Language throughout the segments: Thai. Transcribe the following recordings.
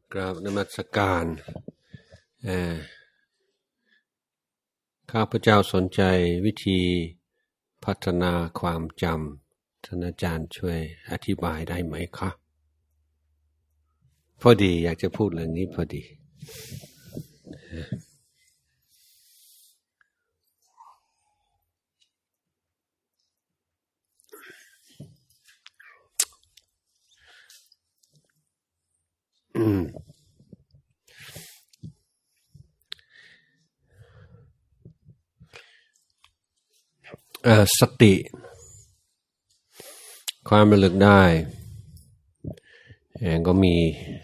กราบนมัสการข้าพเจ้าสนใจวิธีพัฒนาความจำท่านอาจารย์ช่วยอธิบายได้ไหมคะพอดีอยากจะพูดเรื่องนี้พอดีสติความระลึกได้ก็มี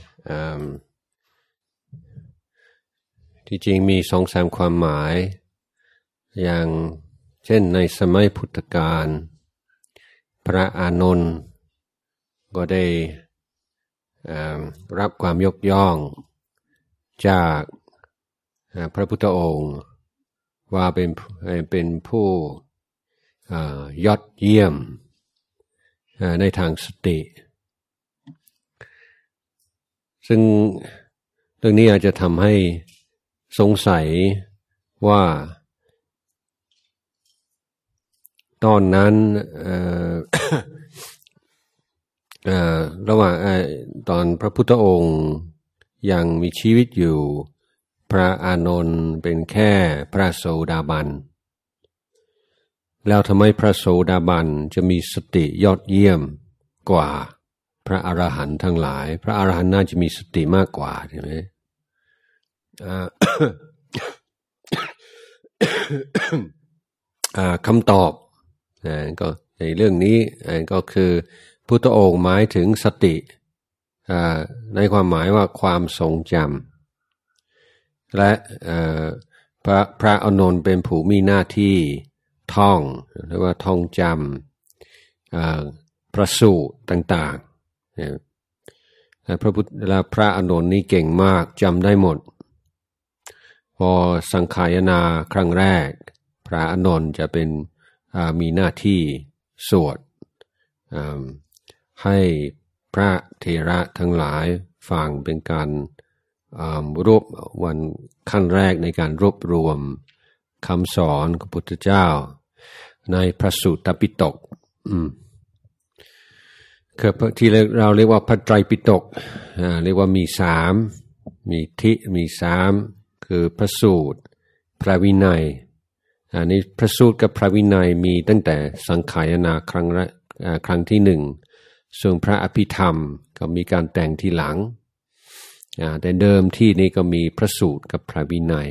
ที่จริงมี2-3ความหมายอย่างเช่นในสมัยพุทธกาลพระอานนท์ก็ได้รับความยกย่องจากพระพุทธองค์ว่าเป็นผู้ยอดเยี่ยมในทางสติซึ่งเรื่องนี้อาจจะทำให้สงสัยว่าตอนนั้นระหว่างตอนพระพุทธองค์ยังมีชีวิตอยู่พระอานนท์เป็นแค่พระโสดาบันแล้วทำไมพระโสดาบันจะมีสติยอดเยี่ยมกว่าพระอรหันต์ทั้งหลายพระอรหันต์น่าจะมีสติมากกว่าใช่ไหมคำตอบก็ในเรื่องนี้ก็คือพุทธองค์หมายถึงสติในความหมายว่าความทรงจำและพระอานนท์เป็นผู้มีหน้าที่ท่องหรือว่าท่องจำพระสูตรต่างๆพระอานนท์นี่เก่งมากจำได้หมดพอสังขายนาครั้งแรกพระอานนท์จะเป็นมีหน้าที่สวดให้พระเถระทั้งหลายฟังเป็นการรวบวันขั้นแรกในการรวบรวมคำสอนของพระพุทธเจ้าในพระสูตรปิฎกคือที่เราเรียกว่าพระไตรปิฎกเรียกว่ามี3มี3คือพระสูตรพระวินัยในพระสูตรกับพระวินัยมีตั้งแต่สังขายนาครั้งที่1ส่วนพระอภิธรรมก็มีการแต่งทีหลังแต่เดิมที่นี้ก็มีพระสูตรกับพระวินัย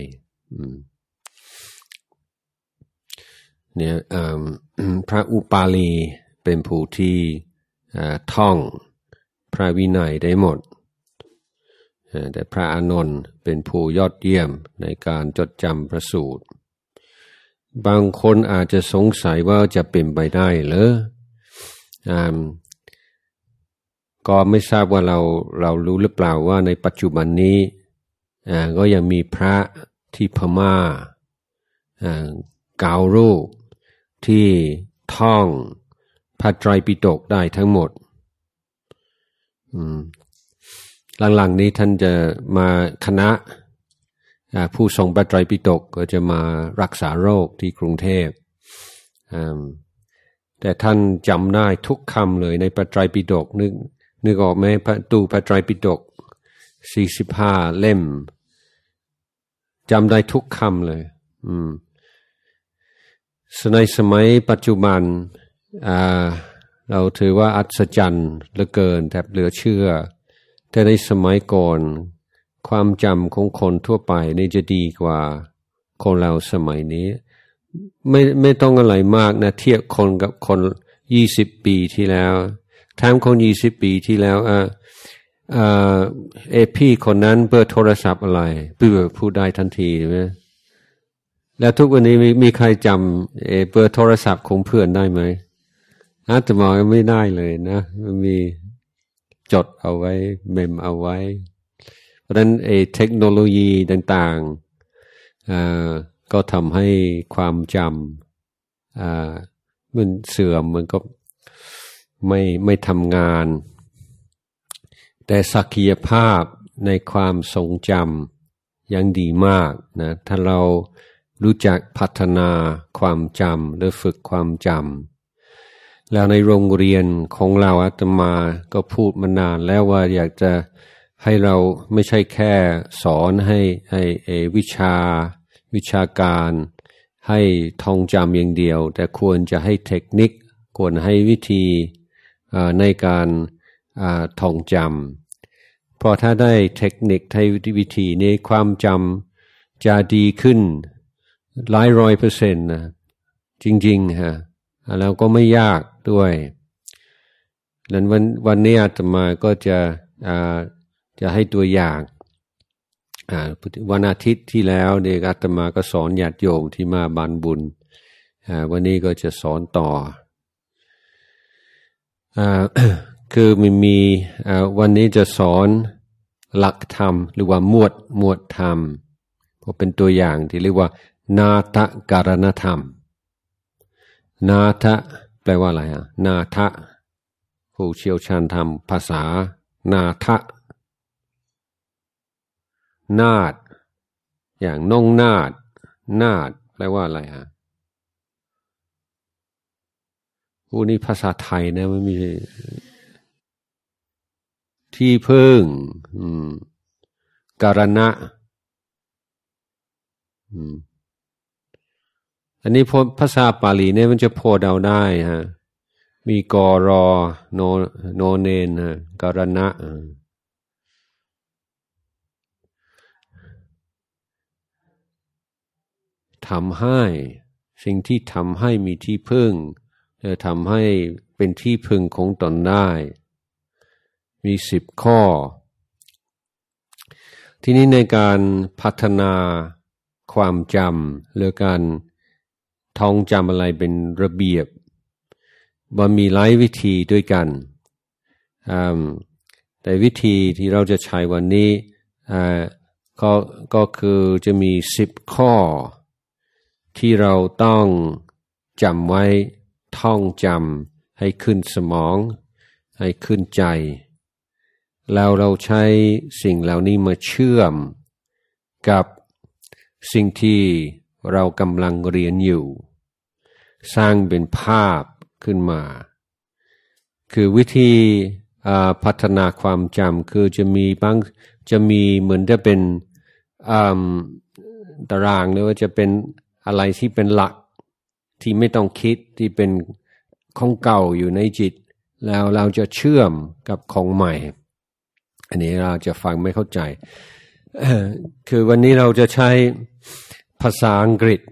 เนี่ยพระอุปาลีเป็นผู้ที่ท่องพระวินัยได้หมดแต่พระอานนท์เป็นผู้ยอดเยี่ยมในการจดจำพระสูตรบางคนอาจจะสงสัยว่าจะเป็นไปได้หรือก็ไม่ทราบว่าเรารู้หรือเปล่าว่าในปัจจุบันนี้ก็ยังมีพระที่พม่า9 รูปที่ท่องพระไตรปิฎกได้ทั้งหมดหลังๆนี้ท่านจะมาคณะผู้ทรงพระไตรปิฎกก็จะมารักษาโรคที่กรุงเทพแต่ท่านจำได้ทุกคำเลยในพระไตรปิฎกนึกออกไหมตู้พระไตรปิฎก45 เล่มจำได้ทุกคำเลยในสมัยปัจจุบันเราถือว่าอัศจรรย์เหลือเกินแทบเหลือเชื่อแต่ในสมัยก่อนความจำของคนทั่วไปนี่จะดีกว่าคนเราสมัยนี้ไม่ต้องอะไรมากนะเทียบคนกับคน20 ปีที่แล้วถามคน20 ปีที่แล้วพี่คนนั้นเบอร์โทรศัพท์อะไรพูดได้ทันทีใช่ไหมแล้วทุกวันนี้มีใครจำเบอร์โทรศัพท์ของเพื่อนได้ไหมอาตมาไม่ได้เลยนะมันมีจดเอาไว้เมมเอาไว้เพราะฉะนั้นเทคโนโลยีต่างๆก็ทำให้ความจำมันเสื่อมมันก็ไม่ทำงานแต่ศักยภาพในความทรงจำยังดีมากนะถ้าเรารู้จักพัฒนาความจำหรือฝึกความจำแล้วในโรงเรียนของเราอาตมาก็พูดมานานแล้วว่าอยากจะให้เราไม่ใช่แค่สอนให้วิชาการให้ท่องจำอย่างเดียวแต่ควรจะให้เทคนิคควรให้วิธีในการท่องจำเพราะถ้าได้เทคนิคให้วิธีนี้ความจำจะดีขึ้นหลาย100%นะจริงๆฮะแล้วก็ไม่ยากด้วยดังนั้นวันนี้อาตมาก็จะให้ตัวอย่างวันอาทิตย์ที่แล้วเด็กอาตมาก็สอนญาติโยมที่มาบานบุญวันนี้ก็จะสอนต่อคือมีวันนี้จะสอนหลักธรรมหรือว่าหมวดธรรมก็เป็นตัวอย่างที่เรียกว่านาทการณธรรมนาทแปลว่าอะไรนาทผู้เชี่ยวชาญธรรมภาษานาทนาฏอย่างนงนาฏแปลว่าอะไรผู้นี้ภาษาไทยนะไม่มีที่พึ่งการณะอันนี้ภาษาปาลีเนี่ยมันจะพอเดาได้ฮะมีกอรอโนเนนการณะทำให้สิ่งที่ทำให้มีที่พึ่งทำให้เป็นที่พึ่งของตนได้มี10 ข้อทีนี้ในการพัฒนาความจำหรือการท่องจำอะไรเป็นระเบียบมันมีหลายวิธีด้วยกันแต่วิธีที่เราจะใช้วันนี้ก็คือจะมี10 ข้อที่เราต้องจำไว้ท่องจำให้ขึ้นสมองให้ขึ้นใจแล้วเราใช้สิ่งเหล่านี้มาเชื่อมกับสิ่งที่เรากำลังเรียนอยู่สร้างเป็นภาพขึ้นมาคือวิธีพัฒนาความจำคือจะมีเหมือนจะเป็นตารางหรือว่าจะเป็นอะไรที่เป็นหลักที่ไม่ต้องคิดที่เป็นของเก่าอยู่ในจิตแล้วเราจะเชื่อมกับของใหม่อันนี้เราจะฟังไม่เข้าใจคือวันนี้เราจะใช้ภาษาอังกฤษ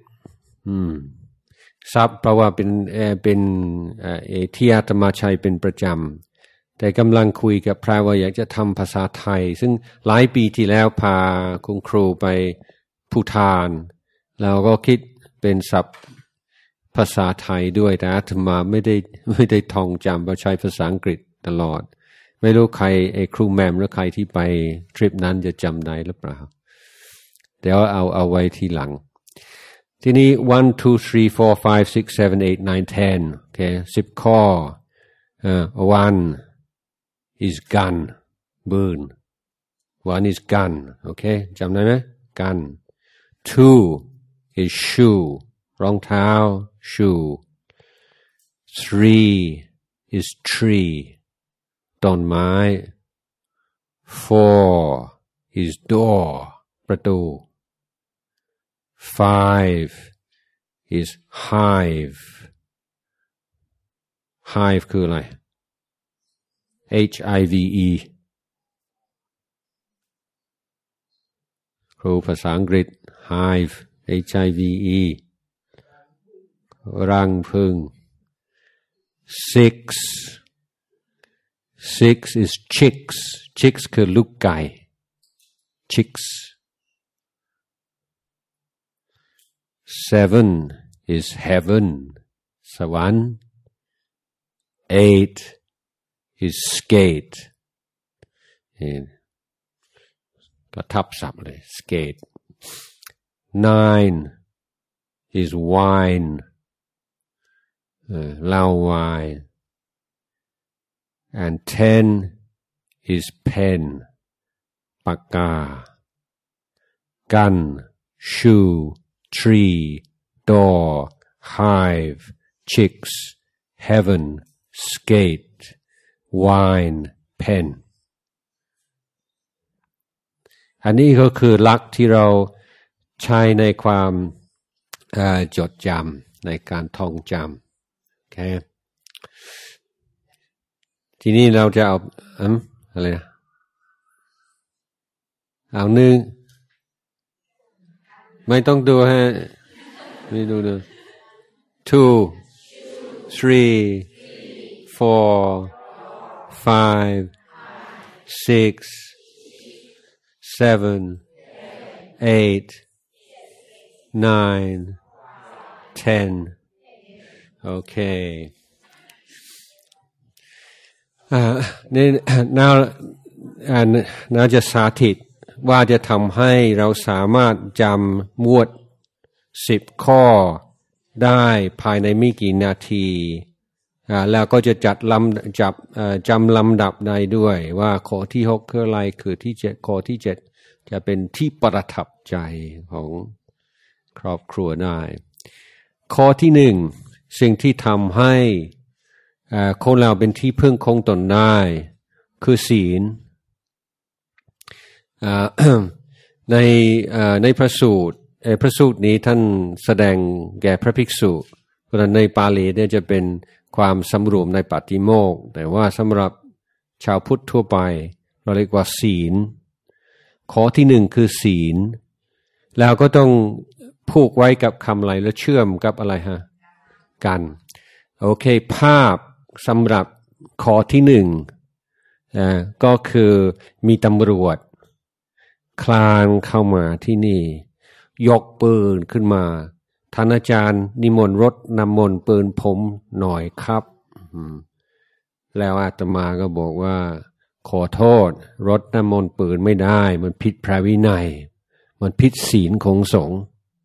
ซับเพราะว่าเป็นที่อาตมาใช้เป็นประจำแต่กำลังคุยกับพระว่าอยากจะทำภาษาไทยซึ่งหลายปีที่แล้วพาคุณครูไปภูฏานเราก็คิดเป็นศัพท์ภาษาไทยด้วยแต่อาตมาไม่ได้ท่องจำเพราะใช้ภาษาอังกฤษตลอดไม่รู้ใครครูแมมหรือใครที่ไปทริปนั้นจะจำได้หรือเปล่าเดี๋ยวเอาไว้ทีหลังทีนี้1 2 3 4 5 6 7 8 9 10โอเค10 ข้อ1 is gun burn 1 is gun โอเคจำได้ไหม gun 2 is shoe รองเท้า shoe 3 is tree ต้นไม้ 4 is door ประตู 5 is hive hive คืออะไร HIVE ครูภาษาอังกฤษ hive HIVE รังผึ้ง 6 is chicks คือลูกไก่ chicks 7 is heaven สวรรค์ 8 is skate ก็ทับศัพท์เลย skate 9 is wine เหล้า wine and 10 is pen ปากกา gun shoe tree door hive chicks heaven skate wine pen อันนี้ก็คือหลักที่เราใช้ในความจดจำในการท่องจำโอเคทีนี้เราจะเอาอะไรนะเอาหนึ่งไม่ต้องดูฮะไม่ดู two three four five six seven eight nine 10 โอเคนี่น่าจะสาธิตว่าจะทำให้เราสามารถจำหมวด10ข้อได้ภายในไม่กี่นาทีแล้วก็จะจำลำดับได้ด้วยว่าข้อที่6คืออะไรคือที่7ข้อที่7จะเป็นที่ประทับใจของครอบครัวได้ข้อที่1สิ่งที่ทำให้คนเราเป็นที่พึ่งของตนได้คือศีลในพระสูตรนี้ท่านแสดงแก่พระภิกษุเพราะฉะนั้นในปาลีเนี่ยจะเป็นความสำรวมในปาฏิโมกข์แต่ว่าสำหรับชาวพุทธทั่วไปเราเรียกว่าศีลข้อที่1คือศีลแล้วก็ต้องผูกไว้กับคำอะไรแล้วเชื่อมกับอะไรฮะกันโอเคภาพสำหรับข้อที่1ก็คือมีตำรวจคลานเข้ามาที่นี่ยกปืนขึ้นมาท่านอาจารย์นิมนต์รถน้ำมนต์ปืนผมหน่อยครับแล้วอาตมาก็บอกว่าขอโทษรถน้ำมนต์ปืนไม่ได้มันผิดพระวินัยมันผิดศีลของสงฆ์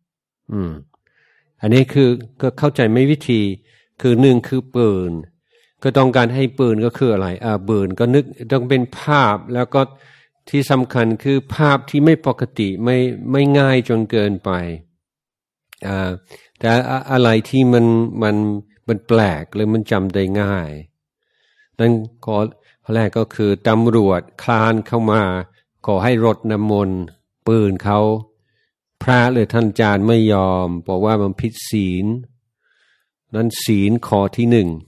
อันนี้คือก็เข้าใจไม่วิธีคือ1คือปืนก็ต้องการให้ปืนก็คืออะไรปืนก็นึกต้องเป็นภาพแล้วก็ที่สำคัญคือภาพที่ไม่ปกติไม่ง่ายจนเกินไปแต่อะไรที่มันแปลกหรือมันจำได้ง่ายนั่นข้อแรกก็คือตำรวจคลานเข้ามาขอให้รดน้ำมนต์ปืนเขาพระหรือท่านอาจารย์ไม่ยอมบอกว่ามันผิดศีลนั้นศีลข้อที่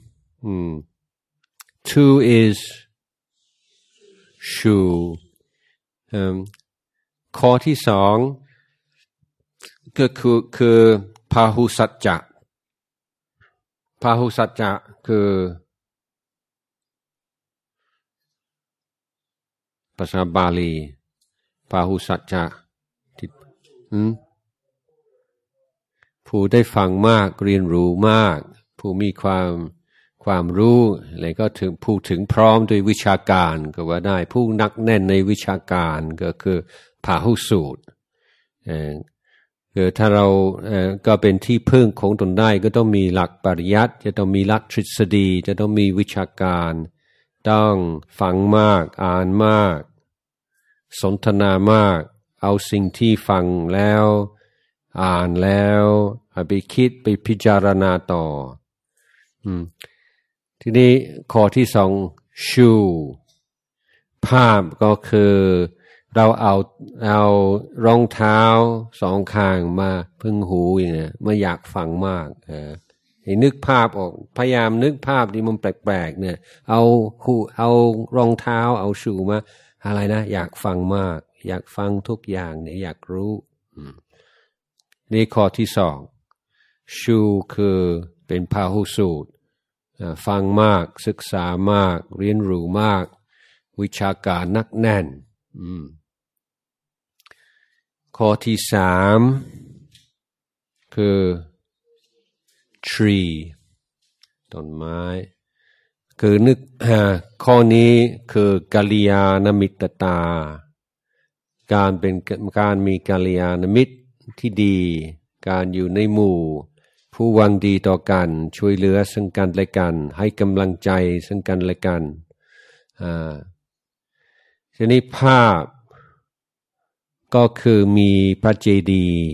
1two is shoeข้อที่2ก็คือพาหุสัจจะพาหุสัจจะคือภาษาบาลีพาหุสัจจะผู้ได้ฟังมากเรียนรู้มากผู้มีความรู้อะไรก็ถึงผู้ถึงพร้อมด้วยวิชาการก็ว่าได้ผู้นักแน่นในวิชาการก็คือพาหุสูตรคือถ้าเราก็เป็นที่พึ่งของตนได้ก็ต้องมีหลักปริยัติจะต้องมีหลักทฤษฎีจะต้องมีวิชาการต้องฟังมากอ่านมากสนทนามากเอาสิ่งที่ฟังแล้วอ่านแล้วไปคิดไปพิจารณาต่อทีนี้ข้อที่2ชูภาพก็คือเราเอารองเท้า2ข้างมาพึ่งหูอย่างเงี้ยไม่อยากฟังมากให้นึกภาพออกพยายามนึกภาพที่มันแปลกๆเนี่ยเอารองเท้าเอาชูมาอะไรนะอยากฟังมากอยากฟังทุกอย่างเนี่ยอยากรู้นี่ข้อที่2ชูคือเป็นพาหุสูตรฟังมากศึกษามากเรียนรู้มากวิชาการนักแน่นข้อที่3คือ tree ต้นไม้คือนึกข้อนี้คือกัลยาณมิตรตาการมีกัลยาณมิตรที่ดีการอยู่ในหมู่ผู้หวังดีต่อกันช่วยเหลือซึ่งกันและกันให้กำลังใจซึ่งกันและกันทีนี้ภาพก็คือมีพระเจดีย์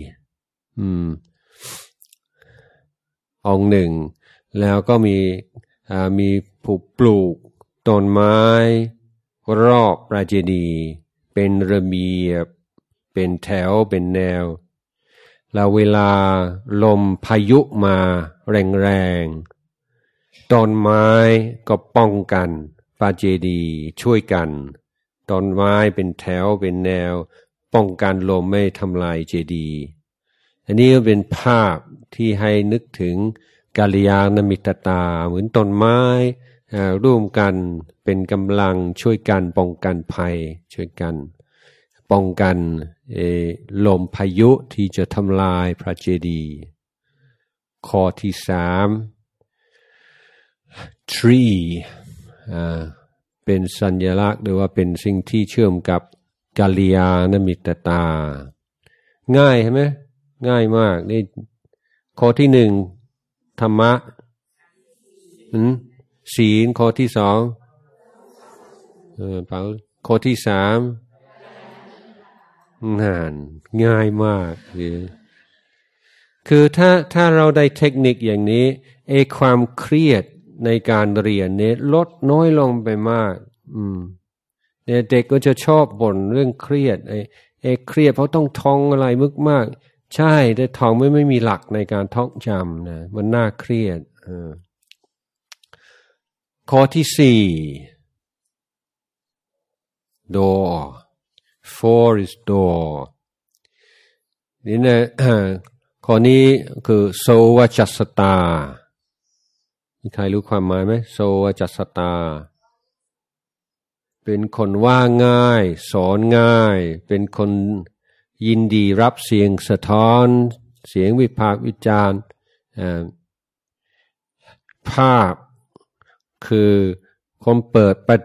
องค์หนึ่งแล้วก็มีปลูกต้นไม้รอบพระเจดีย์เป็นระเบียบเป็นแถวเป็นแนวแล้วเวลาลมพายุมาแรงๆต้นไม้ก็ป้องกันพระเจดีย์ช่วยกันต้นไม้เป็นแถวเป็นแนวป้องกันลมไม่ทำลายเจดีย์อันนี้ก็เป็นภาพที่ให้นึกถึงกัลยาณมิตรตาเหมือนต้นไม้ร่วมกันเป็นกำลังช่วยกันป้องกันภัยช่วยกันป้องกันลมพายุที่จะทำลายพระเจดีย์ข้อที่3 tree เป็นสัญลักษณ์หรือว่าเป็นสิ่งที่เชื่อมกับกัลยาณมิตรตาง่ายใช่ไหมง่ายมากนี่ข้อที่1ธรรมะศีลข้อที่2ข้อที่3ง่ายมากคือถ้าเราได้เทคนิคอย่างนี้ความเครียดในการเรียนเนี่ยลดน้อยลงไปมากเนี่ยเด็กก็จะชอบบ่นเรื่องเครียดเครียดเพราะต้องท่องอะไรมากๆใช่แต่ท่องไม่มีหลักในการท่องจำนะมันน่าเครียดข้อที่4 door 4 is door นี่นะข้อนี้คือโสวจัสตามีใครรู้ความหมายไหมโสวจัสตาเป็นคนว่าง่ายสอนง่ายเป็นคนยินดีรับเสียงสะท้อนเสียงวิพากษ์วิจารณ์ภาพคือคนเปิดประ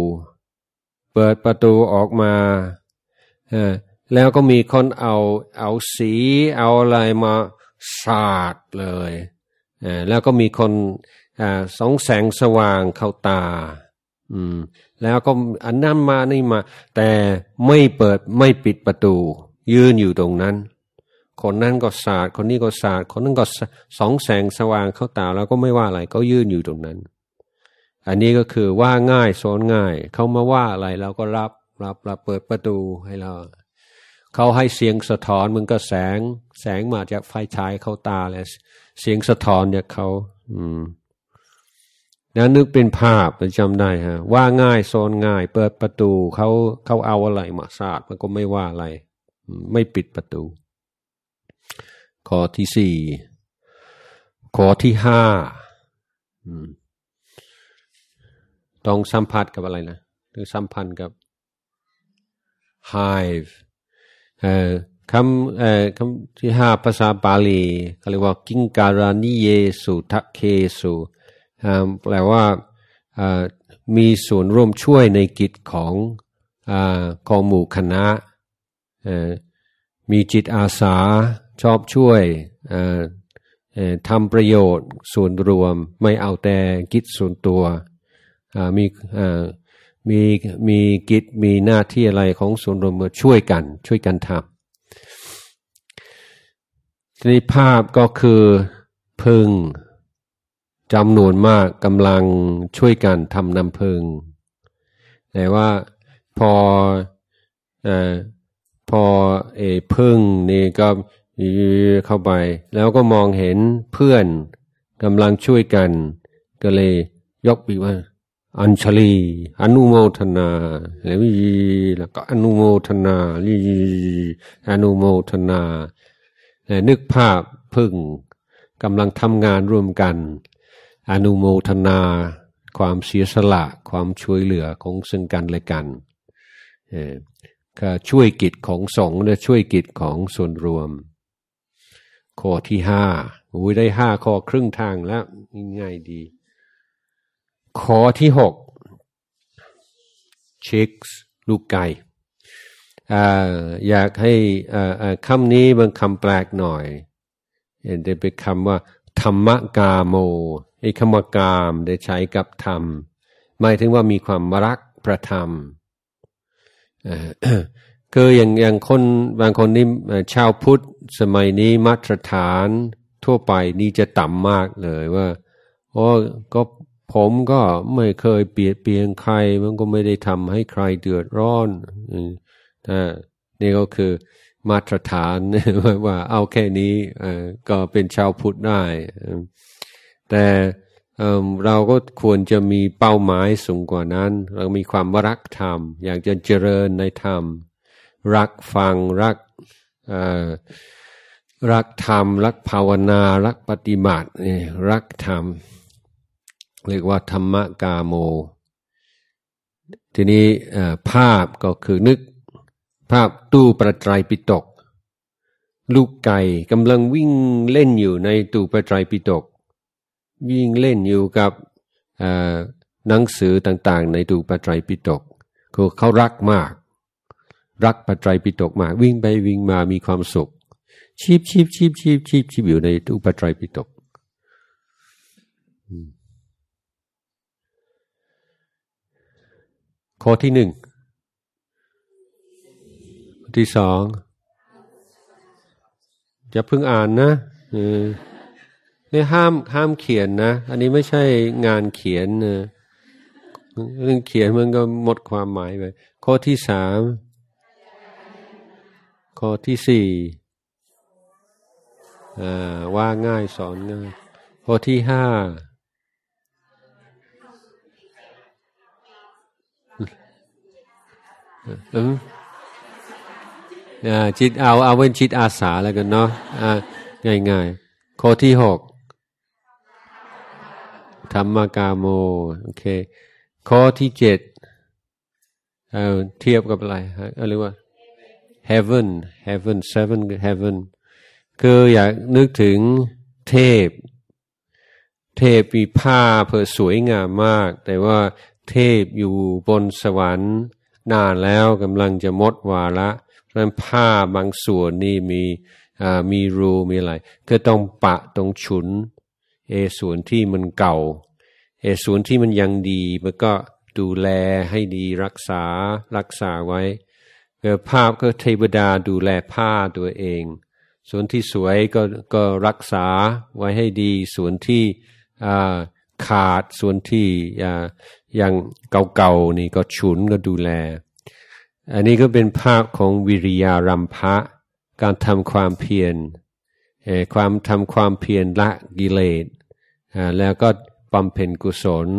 ตูออกมาแล้วก็มีคนเอาสีเอาอะไรมาสาดเลยแล้วก็มีคนส่องแสงสว่างเข้าตาแล้วก็อันนั้นมานี่มาแต่ไม่ปิดประตูยืนอยู่ตรงนั้นคนนั้นก็สาดคนนี้ก็สาดคนนั้นก็ส่องแสงสว่างเข้าตาแล้วก็ไม่ว่าอะไรก็ยืนอยู่ตรงนั้นอันนี้ก็คือว่าง่ายสอนง่ายเขามาว่าอะไรเราก็รับเปิดประตูให้เราเขาให้เสียงสะท้อนมันก็แสงมาจากไฟฉายเข้าตาแล้วเสียงสะท้อนจากเขานั้นนึกเป็นภาพจำได้ฮะว่าง่ายสอนง่ายเปิดประตูเขาเอาอะไรมาสาดมันก็ไม่ว่าอะไรไม่ปิดประตูข้อที่4ข้อที่5ต้องสัมผัสกับอะไรนะหรือสัมพันธ์กับ hive คำที่5ภาษาบาลีเขาเรียกว่ากิงการานิเยสุทัคเคสุแปลว่ามีส่วนร่วมช่วยในกิจของหมู่คณะมีจิตอาสาชอบช่วยทำประโยชน์ส่วนรวมไม่เอาแต่กิจส่วนตัวมีกิจมีหน้าที่อะไรของส่วนรวมมาช่วยกันทำในภาพก็คือพึ่งจำนวนมากกำลังช่วยกันทำน้ำพึ่งแต่ว่าพอพึ่งนี่ก็เข้าไปแล้วก็มองเห็นเพื่อนกำลังช่วยกันก็เลยยกปีว่าอัญชลีอนุโมทนาแล้วก็อนุโมทนาอนุโมทนานึกภาพพึ่งกำลังทำงานร่วมกันอนุโมทนาความเสียสละความช่วยเหลือของซึ่งกันและกันก็ช่วยกิจของสงฆ์และช่วยกิจของส่วนรวมข้อที่5ได้5ข้อครึ่งทางแล้วง่ายดีข้อที่6 chicks ลูกไก่อยากให้คำนี้เป็นคำแปลกหน่อยได้เป็นคำว่าธรรมกาโมคำว่ากามได้ใช้กับธรรมหมายถึงว่ามีความรักพระธรรมคืออย่างคนบางคนนี่ชาวพุทธสมัยนี้มาตรฐานทั่วไปนี่จะต่ำมากเลยว่าก็ผมก็ไม่เคยเบียดเบียนใครมันก็ไม่ได้ทำให้ใครเดือดร้อนนี่ก็คือมาตรฐานว่าเอาแค่นี้ก็เป็นชาวพุทธได้แต่เราก็ควรจะมีเป้าหมายสูงกว่านั้นเรามีความรักธรรมอยากจะเจริญในธรรมรักฟังรักธรรมรักภาวนารักปฏิบัติรักธรรมเรียกว่าธรรมกาโมทีนี้ภาพก็คือนึกภาพตู้ประไตรปิฎกลูกไก่กำลังวิ่งเล่นอยู่ในตู้ประไตรปิฎกวิ่งเล่นอยู่กับหนังสือต่างๆในตู้ประไตรปิฎกคือเขารักมากรักพระไตรปิฎกมากวิ่งไปวิ่งมามีความสุขชีบอยู่ในตู้พระไตรปิฎกข้อที่หนึ่งข้อที่สองจะเพิ่งอ่านนะนี่ห้ามเขียนนะอันนี้ไม่ใช่งานเขียนนะเรื่องเขียนมันก็หมดความหมายไปข้อที่สามข้อที่สี่ว่าง่ายสอนง่ายข้อที่ห้าจิตเอาเป็นจิตอาสาแล้วกันเนาะง่ายข้อที่หกธรรมกาโมโอเคข้อที่เจ็ดเทียบกับอะไรเรียกว่า heaven seven heaven คืออยากนึกถึงเทพมีผ้าเพื่อสวยงามมากแต่ว่าเทพอยู่บนสวรรค์นานแล้วกำลังจะหมดวาระเพราะฉะนั้นผ้าบางส่วนนี่มีรูมีอะไรก็ต้องปะตรงฉุนส่วนที่มันเก่าส่วนที่มันยังดีมันก็ดูแลให้ดีรักษาไว้ภาพก็เทวดาดูแลผ้าตัวเองส่วนที่สวยก็รักษาไว้ให้ดีส่วนที่ขาดส่วนที่ยังเก่าๆนี่ก็ฉุนก็ดูแลอันนี้ก็เป็นภาพของวิริยารัมภะการทำความเพียรทำความเพียรละกิเลสแล้วก็บำเพ็ญกุศล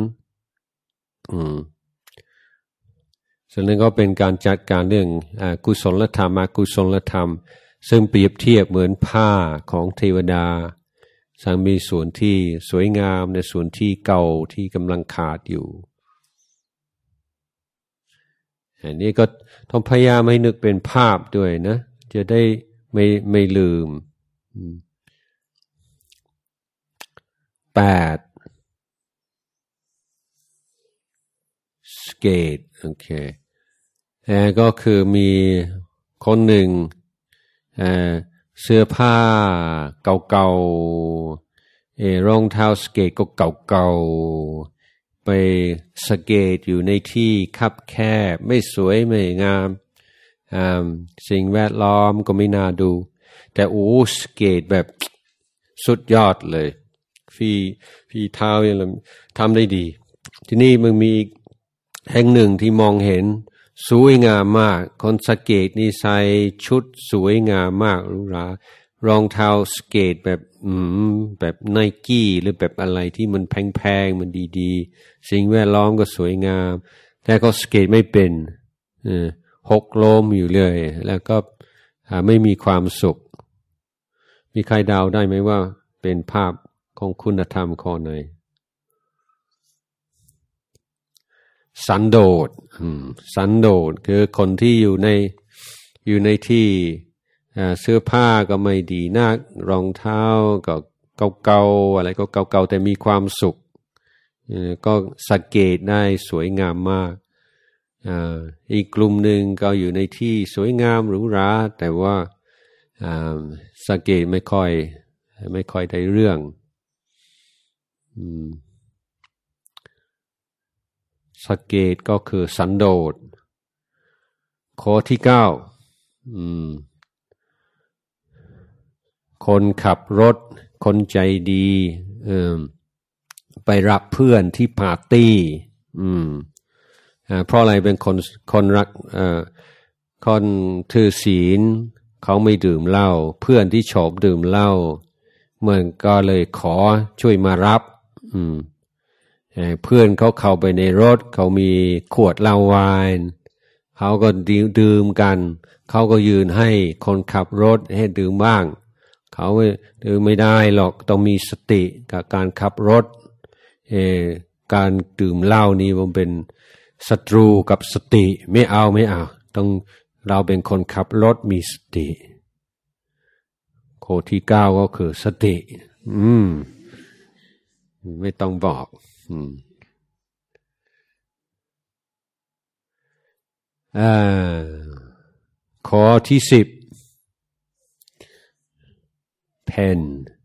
ส่วนนึงก็เป็นการจัดการเรื่องกุศลธรรมอกุศลธรรมซึ่งเปรียบเทียบเหมือนผ้าของเทวดาซึ่งมีส่วนที่สวยงามในส่วนที่เก่าที่กำลังขาดอยู่อันนี้ก็ต้องพยายามให้นึกเป็นภาพด้วยนะจะได้ไม่ลืม8สเกตโอเคก็คือมีคนหนึ่งเสื้อผ้าเก่าๆรองเท้าสเกตก็เก่าๆไปสเกตอยู่ในที่คับแคบไม่สวยไม่งามสิ่งแวดล้อมก็ไม่น่าดูแต่สเกตแบบสุดยอดเลยฝีเท้ายังทำได้ดีที่นี่มันมีแห่งหนึ่งที่มองเห็นสวยงามมากคนสเกตนี่ใส่ชุดสวยงามมากหรูหรารองเท้าสเกตแบบไนกี้หรือแบบอะไรที่มันแพงๆมันดีๆสิ่งแวดล้อมก็สวยงามแต่ก็สเกตไม่เป็นหกล้มอยู่เลยแล้วก็ไม่มีความสุขมีใครเดาได้ไหมว่าเป็นภาพของคุณธรรมข้อไหนสันโดษคือคนที่อยู่ในที่เสื้อผ้าก็ไม่ดีนักรองเท้าก็เก่าๆอะไรก็เก่าๆแต่มีความสุขก็สังเกตได้สวยงามมากอีกกลุ่มหนึ่งก็อยู่ในที่สวยงามหรูหราแต่ว่าสังเกตไม่ค่อยได้เรื่องสเกตก็คือสันโดษข้อที่9 คนขับรถคนใจดีไปรับเพื่อนที่ปาร์ตี้เพราะอะไรเป็นคนรักคนถือศีลเขาไม่ดื่มเหล้าเพื่อนที่ชอบดื่มเหล้าเมื่อก็เลยขอช่วยมารับเพื่อนเขาเข้าไปในรถเขามีขวดเหล้าไวน์เขาก็ดื่มกันเขาก็ยืนให้คนขับรถให้ดื่มบ้างเขาดื่มไม่ได้หรอกต้องมีสติกับการขับรถการดื่มเหล้านี่มันเป็นศัตรูกับสติไม่เอาต้องเราเป็นคนขับรถมีสติข้อที่9ก็คือสติไม่ต้องบอกข้อที่10เพน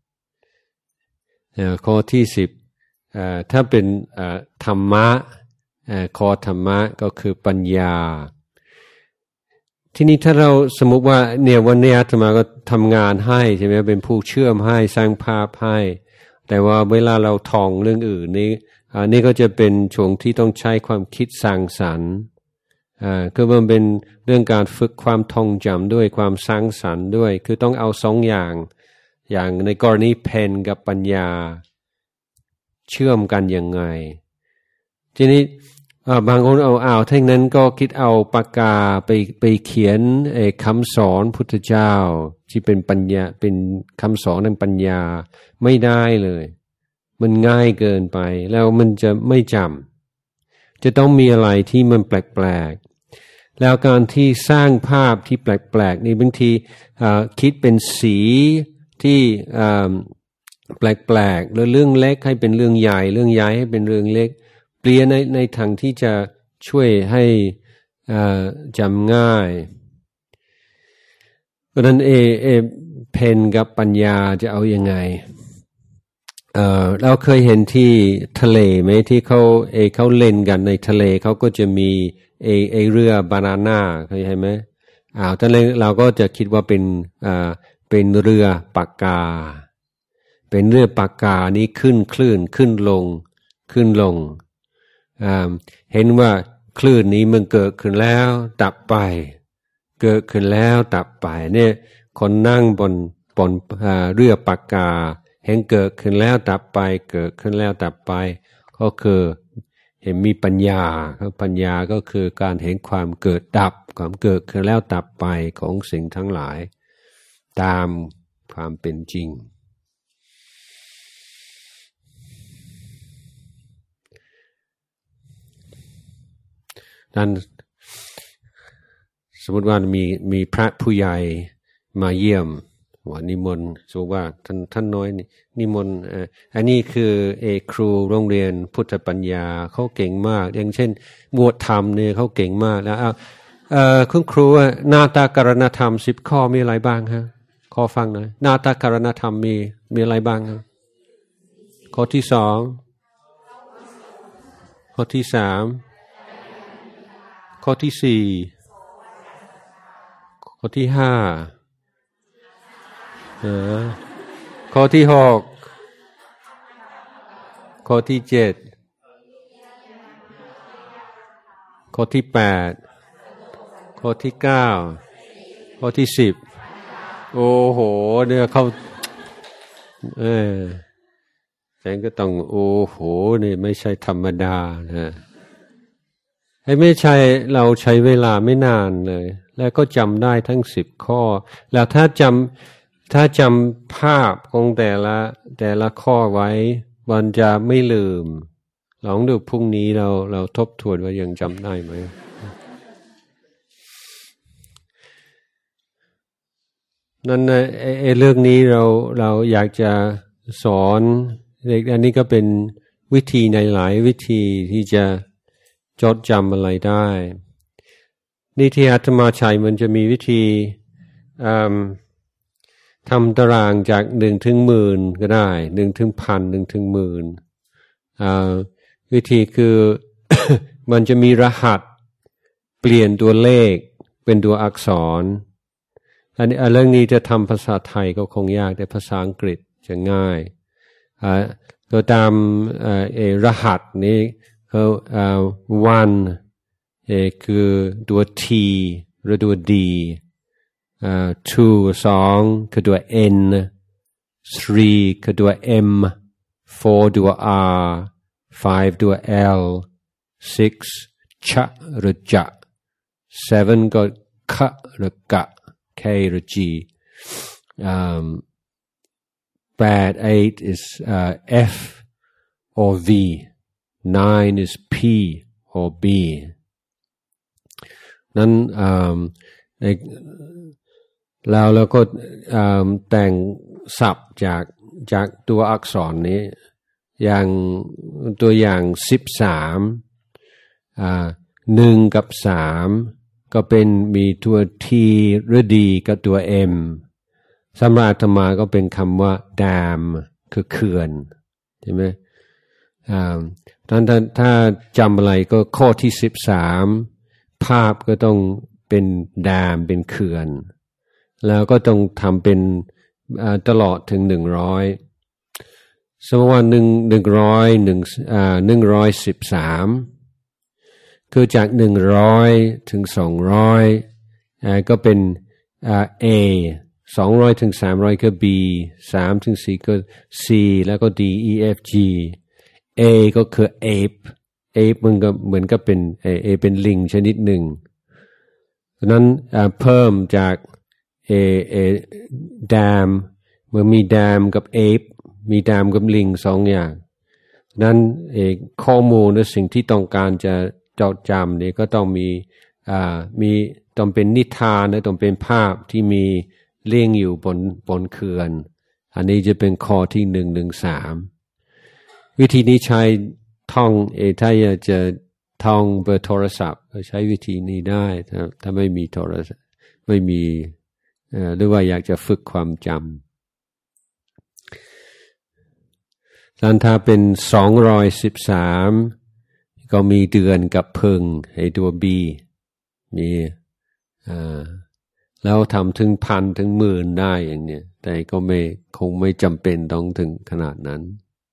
ข้อที่10ถ้าเป็นธรรมะข้อธรรมะก็คือปัญญาทีนี้ถ้าเราสมมุติว่าเนี่ยวันนี้อาตมาก็ทำงานให้ใช่ไหมเป็นผู้เชื่อมให้สร้างภาพให้แต่ว่าเวลาเราท่องเรื่องอื่นนี่ก็จะเป็นช่วงที่ต้องใช้ความคิดสร้างสรรค์คือมันเป็นเรื่องการฝึกความท่องจำด้วยความสร้างสรรค์ด้วยคือต้องเอา2อย่างในกรณีเพนกับปัญญาเชื่อมกันยังไงทีนี้บางคนเอาทั้งนั้นก็คิดเอาปากกาไปเขียนคำสอนพุทธเจ้าที่เป็นปัญญาเป็นคำสอนทางปัญญาไม่ได้เลยมันง่ายเกินไปแล้วมันจะไม่จำจะต้องมีอะไรที่มันแปลกๆแล้วการที่สร้างภาพที่แปลกๆนี่บางทีคิดเป็นสีที่แปลกๆแล้วเรื่องเล็กให้เป็นเรื่องใหญ่เรื่องใหญ่ให้เป็นเรื่องเล็กเปลี่ยนในทางที่จะช่วยให้จำง่ายเพราะนั้นเพนกับปัญญาจะเอายังไงเราเคยเห็นที่ทะเลไหมที่เขาเล่นกันในทะเลเขาก็จะมีเรือบานาน่าเคยเห็นไหมตอนแรกเราก็จะคิดว่าเป็นเรือปากกาเป็นเรือปากกานี้ขึ้นคลื่นขึ้นลงเห็นว่าคลื่นนี้มันเกิดขึ้นแล้วดับไปเกิดขึ้นแล้วดับไปเนี่ยคนนั่งบนเรือปากกาเห็นเกิดขึ้นแล้วดับไปเกิดขึ้นแล้วดับไปก็คือเห็นมีปัญญาปัญญาก็คือการเห็นความเกิดดับความเกิดขึ้นแล้วดับไปของสิ่งทั้งหลายตามความเป็นจริงนั้นสมมติว่ามีพระผู้ใหญ่มาเยี่ยมว่านิมนต์สมมติว่าท่านน้อยนิมนต์อันนี้คือครูโรงเรียนพุทธปัญญาเขาเก่งมากอย่างเช่นบวชธรรมเนี่ยเขาเก่งมากแล้วคุณครูนาตากรณธรรม10ข้อมีอะไรบ้างฮะขอฟังหน่อยนาตากรณธรรมมีอะไรบ้างครับข้อที่2ข้อที่3ข้อที่4ข้อที่5ข้อที่6ข้อที่7ข้อที่8ข้อที่9ข้อที่10โอ้โหเนี่ยเขาฉันก็ต้องโอ้โหนี่ไม่ใช่ธรรมดานะไม่ใช่เราใช้เวลาไม่นานเลยแล้วก็จำได้ทั้ง10ข้อแล้วถ้าจำภาพของแต่ละข้อไว้มันจะไม่ลืมลองดูพรุ่งนี้เราทบทวนว่ายังจำได้ไหมนั่นเรื่องนี้เราอยากจะสอนอันนี้ก็เป็นวิธีในหลายวิธีที่จะจดจำอะไรได้นี่ที่อาตมาใช้มันจะมีวิธีทำตารางจาก1 ถึง 10,000ก็ได้1 ถึง 1,000 1 ถึง 10,000วิธีคือ มันจะมีรหัสเปลี่ยนตัวเลขเป็นตัวอักษรอันนี้เรื่องนี้จะทำภาษาไทยก็คงยากแต่ภาษาอังกฤษจะง่ายก็ตามรหัสนี้เขาone คือตัว T หรือตัว D two สองคือตัว N three คือตัว M four ตัว R five ตัว L six ชะหรือจะ seven ก็คะหรือกะ K หรือ G eight is F or V nine is P or B นั้นเราก็แต่งศัพท์จากตัวอักษรนี้อย่างตัวอย่าง131กับ3ก็เป็นมีตัว T หรือ D กับตัว M สำหรับอาตมาก็เป็นคำว่า dam คือเขื่อนใช่ไหมถ้าจำอะไรก็ข้อที่13ภาพก็ต้องเป็นดามเป็นเขื่อนแล้วก็ต้องทำเป็นตลอดถึง100สมมติว่า113คือจาก100ถึง200ก็เป็นA 200ถึง300ก็ B 3ถึง4ก็ C แล้วก็ D E F G A ก็คือ ape มันก็เหมือนกับเป็นเป็นลิงชนิดหนึ่งฉะนั้นเพิ่มจาก dam เมื่อมี dam กับ ape มี dam กับลิงสองอย่างนั้นข้อมูลหรือสิ่งที่ต้องการจะจดจำนี่ก็ต้องมีต้องเป็นนิทานหรือต้องเป็นภาพที่มีเลี้ยงอยู่บนเขื่อนอันนี้จะเป็นข้อที่113วิธีนี้ใช้ท่องถ้าอยากจะท่องเบอร์โทรศัพท์ก็ใช้วิธีนี้ได้ถ้าไม่มีโทรศัพท์ไม่มีหรือว่าอยากจะฝึกความจำถ้าเป็น213ก็มีเดือนกับพึงให้ตัว B มีแล้วทำถึงพันถึงหมื่นได้อย่างเนี้ยแต่ก็คงไม่จำเป็นต้องถึงขนาดนั้น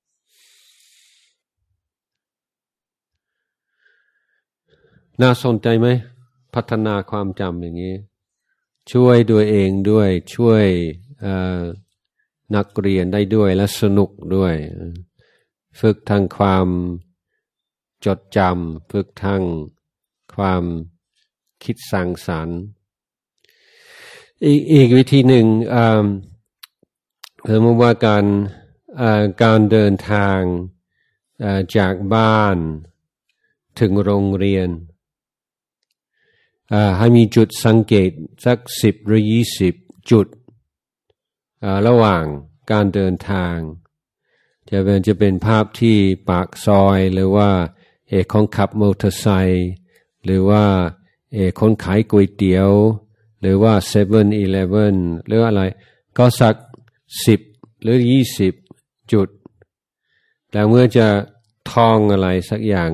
น่าสนใจไหมพัฒนาความจำอย่างนี้ช่วยตัวเองด้วยช่วยนักเรียนได้ด้วยและสนุกด้วยฝึกทั้งความจดจำฝึกทั้งความคิดสร้างสรรค์อีกวิธีหนึ่งสมมติว่าการเดินทางจากบ้านถึงโรงเรียนให้มีจุดสังเกตสัก10หรือ20จุดระหว่างการเดินทางจะเป็นภาพที่ปากซอยหรือว่าคนขับมอเตอร์ไซค์หรือว่าคนขายก๋วยเตี๋ยวหรือว่า7-Eleven หรืออะไรก็สัก10หรือ20จุดแล้วเมื่อจะท่องอะไรสักอย่าง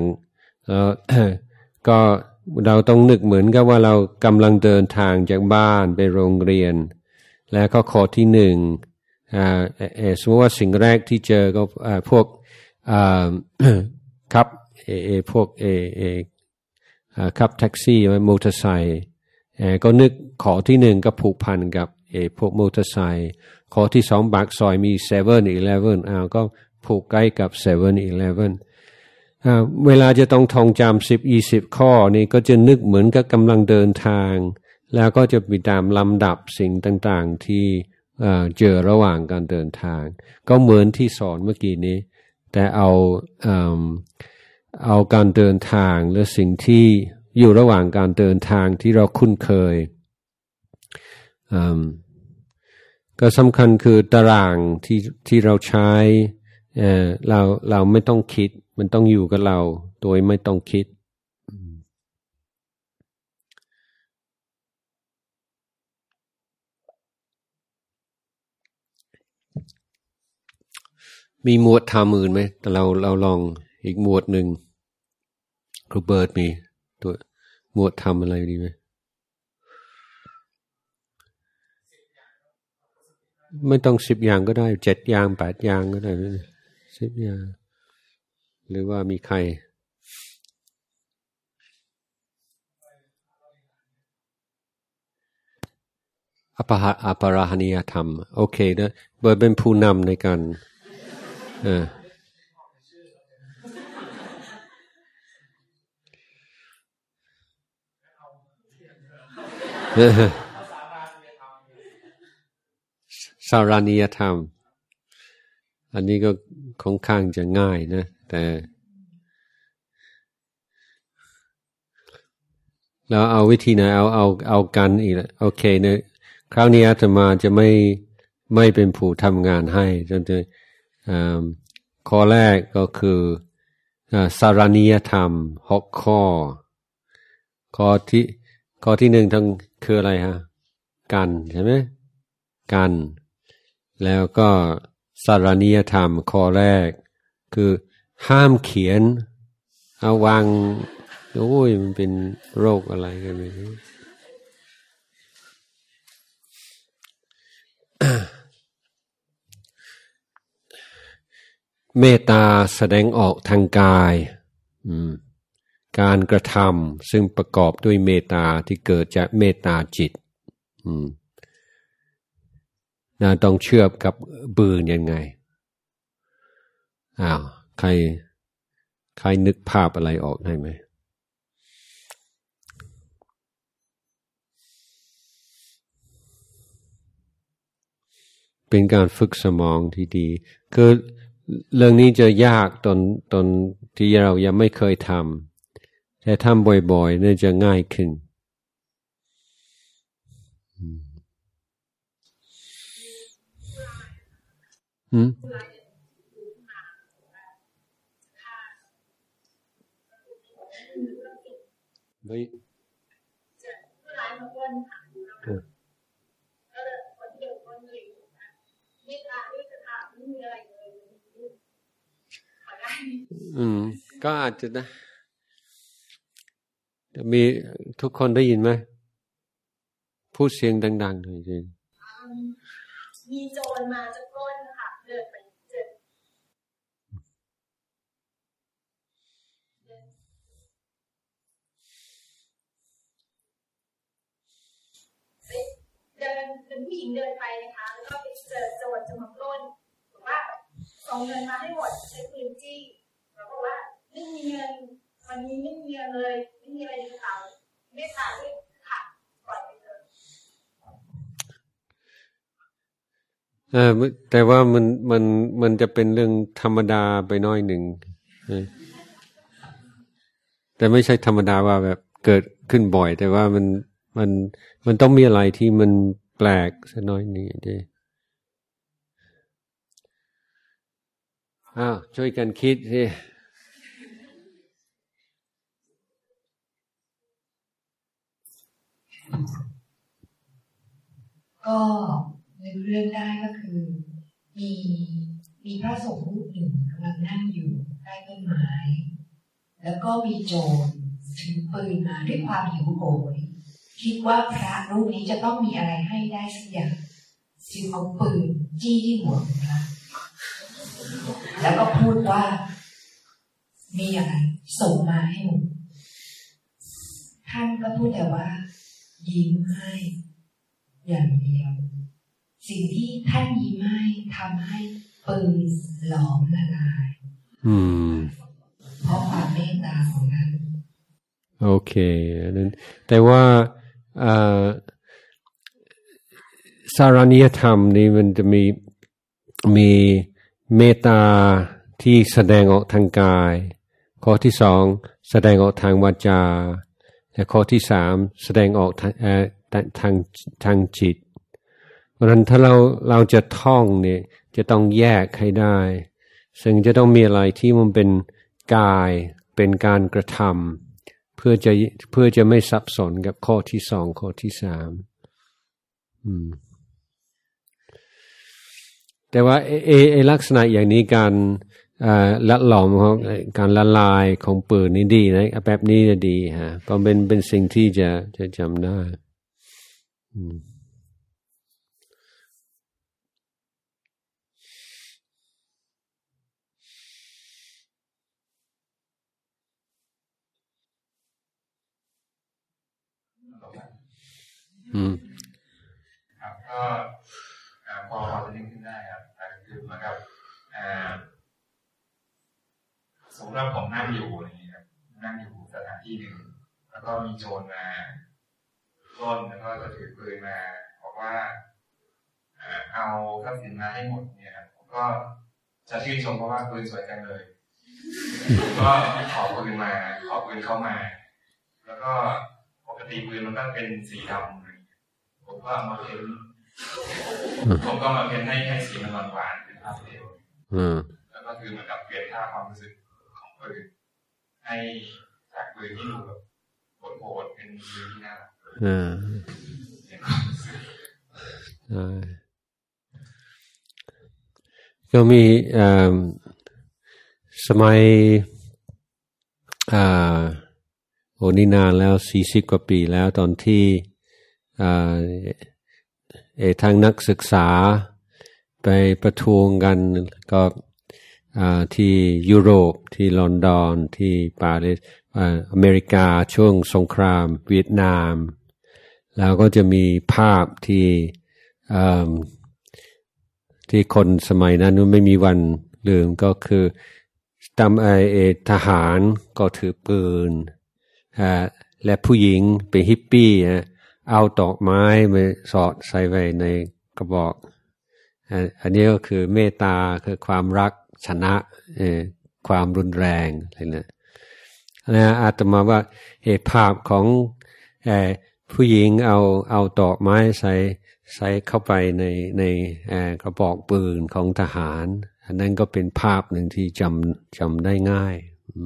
ก็เราต้องนึกเหมือนกับว่าเรากำลังเดินทางจากบ้านไปโรงเรียนแล้วก็ข้อที่1สมมติว่าสิ่งแรกที่เจอก็พวกขับพวกขับแท็กซี่มอเตอร์ไซค์ก็นึกข้อที่1ก็ผูกพันกับพวกมอเตอร์ไซค์ข้อที่2ปากซอยมี7-Elevenก็ผูกใกล้กับ7-Elevenเวลาจะต้องท่องจำ10-20ข้อนี่ก็จะนึกเหมือนกับกำลังเดินทางแล้วก็จะไปตามลำดับสิ่งต่างๆที่เจอระหว่างการเดินทางก็เหมือนที่สอนเมื่อกี้นี้แต่เอาการเดินทางหรือสิ่งที่อยู่ระหว่างการเดินทางที่เราคุ้นเคยก็สำคัญคือตารางที่เราใช้เราไม่ต้องคิดมันต้องอยู่กับเราโดยไม่ต้องคิดมีหมวดทำอื่นไหมแต่เราลองอีกหมวดหนึ่งครูเบิร์ตมีตัวหมวดทำอะไรดีไหมไม่ต้อง10 อย่างก็ได้7 อย่าง8 อย่างก็ได้10 อย่างหรือว่ามีใครอปราหณียธรรมโอเคนะเบิร์ดเป็นผู้นำในการสารานิยธรรมอันนี้ก็ค่อนข้างจะง่ายนะแต่แล้วเอาวิธีไหนเอากันอีกแล้วโอเคเนี่ยคราวนี้อาตมาจะไม่เป็นผู้ทำงานให้จนถึงข้อแรกก็คือสารณียธรรม6 ข้อข้อที่1ทั้งคืออะไรฮะกันใช่ไหมกันแล้วก็สารณียธรรมข้อแรกคือห้ามเขียนเอาวางโอ้ยมันเป็นโรคอะไรกันไม่รู้เมตตาแสดงออกทางกายการกระทำซึ่งประกอบด้วยเมตตาที่เกิดจากเมตตาจิตต้องเชื่อมกับบืนยังไงใครนึกภาพอะไรออกได้ไหมเป็นการฝึกสมองที่ดีคือเรื่องนี้จะยากตอนที่เรายังไม่เคยทำแต่ทำบ่อยๆเนี่ยจะง่ายขึ้นไม่ก็อาจจะนะมีทุกคนได้ยินไหมพูดเสียงดังๆหน่อยสิมีโจรมาจะปล้นค่ะเดินไปเจอเดินเป็นผู้หญิงเดินไปนะคะแล้วก็ไปเจอโจรจะมาปล้นบอกว่าส่งเงินมาให้หมดใช้ปืนจี้แล้วบอกว่าไม่มีเงินวันนี้ไม่มีเงินเลยไม่มีอะไรในกระเป๋าไม่ขาดเลยค่ะปล่อยไปเลยแต่ว่ามันจะเป็นเรื่องธรรมดาไปน้อยหนึ่งแต่ไม่ใช่ธรรมดาว่าแบบเกิดขึ้นบ่อยแต่ว่ามันต้องมีอะไรที่มันแปลกสักน้อยนี้ดิช่วยกันคิดสิก็นึกเรื่องได้ก็คือมีพระสงฆ์รูปหนึ่งกำลังนั่งอยู่ใต้ต้นไม้แล้วก็มีโจรถือปืนมาด้วยความหิวโหยคิดว่าพระรูปนี้จะต้องมีอะไรให้ได้สักอย่างจึงเอาปืนจี้ที่หัวของพระแล้วก็พูดว่ามีอะไรส่งมาให้หมดท่านก็พูดแต่ว่ายิ้มให้อย่างเดียวสิ่งที่ท่านยิ้มให้ทำให้ปืนหลอมละลายเพราะความเมตตาของท่านโอเคนั้นแต่ว่าสารณียธรรมนี่มันจะมีเมตตาที่แสดงออกทางกายข้อที่2แสดงออกทางวาจาและข้อที่3แสดงออกทางจิตเพราะฉะนั้นถ้าเราจะท่องเนี่ยจะต้องแยกให้ได้ซึ่งจะต้องมีอะไรที่มันเป็นกายเป็นการกระทำเพื่อจะไม่สับสนกับข้อที่2ข้อที่3แต่ว่าลักษณะอย่างนี้การละหลอมของการละลายของปืนนี่ดีนะแบบนี้จะดีฮะเพราะเป็นสิ่งที่จะจำได้ครับก็พอจะนึกขึ้นได้ครับคือเหมือนกับสมมติว่าผมนั่งอยู่อะไรอย่างนี้ครับนั่งอยู่สถานที่หนึ่งแล้วก็มีโจรมาปล้นแล้วก็จะถือปืนมาบอกว่าเอาทรัพย์สินมาให้หมดเนี่ยครับผมก็จะชื่นชมเพราะว่าปืนสวยจังเลยก็ขอปืนเข้ามาแล้วก็ปกติปืนมันก็เป็นสีดำผมก็มาเพ้นให้สีมันหวานๆเป็นภาพเดียวแล้วก็คือเหมือนกับเปลี่ยนท่าความรู้สึกของปืนให้จากปืนที่ดูแบบโหดๆเป็นปืนที่น่ารักก็มีสมัยนี่นานแล้ว40 กว่าปีแล้วตอนที่ทางนักศึกษาไปประท้วงกันก็ที่ยุโรปที่ลอนดอนที่ปารีสอเมริกาช่วงสงครามเวียดนามแล้วก็จะมีภาพที่คนสมัยนั้นไม่มีวันลืมก็คือทหารก็ถือปืนและผู้หญิงเป็นฮิปปี้เอาดอกไม้มาสอดใส่ไว้ในกระบอกอันนี้ก็คือเมตตาคือความรักชนะความรุนแรงอะไรนะอาตมาว่าภาพของผู้หญิงเอาดอกไม้ใส่เข้าไปในกระบอกปืนของทหารอันนั้นก็เป็นภาพหนึ่งที่จำได้ง่าย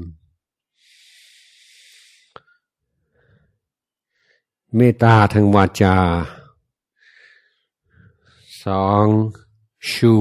เมตตาทางวาจา2ชู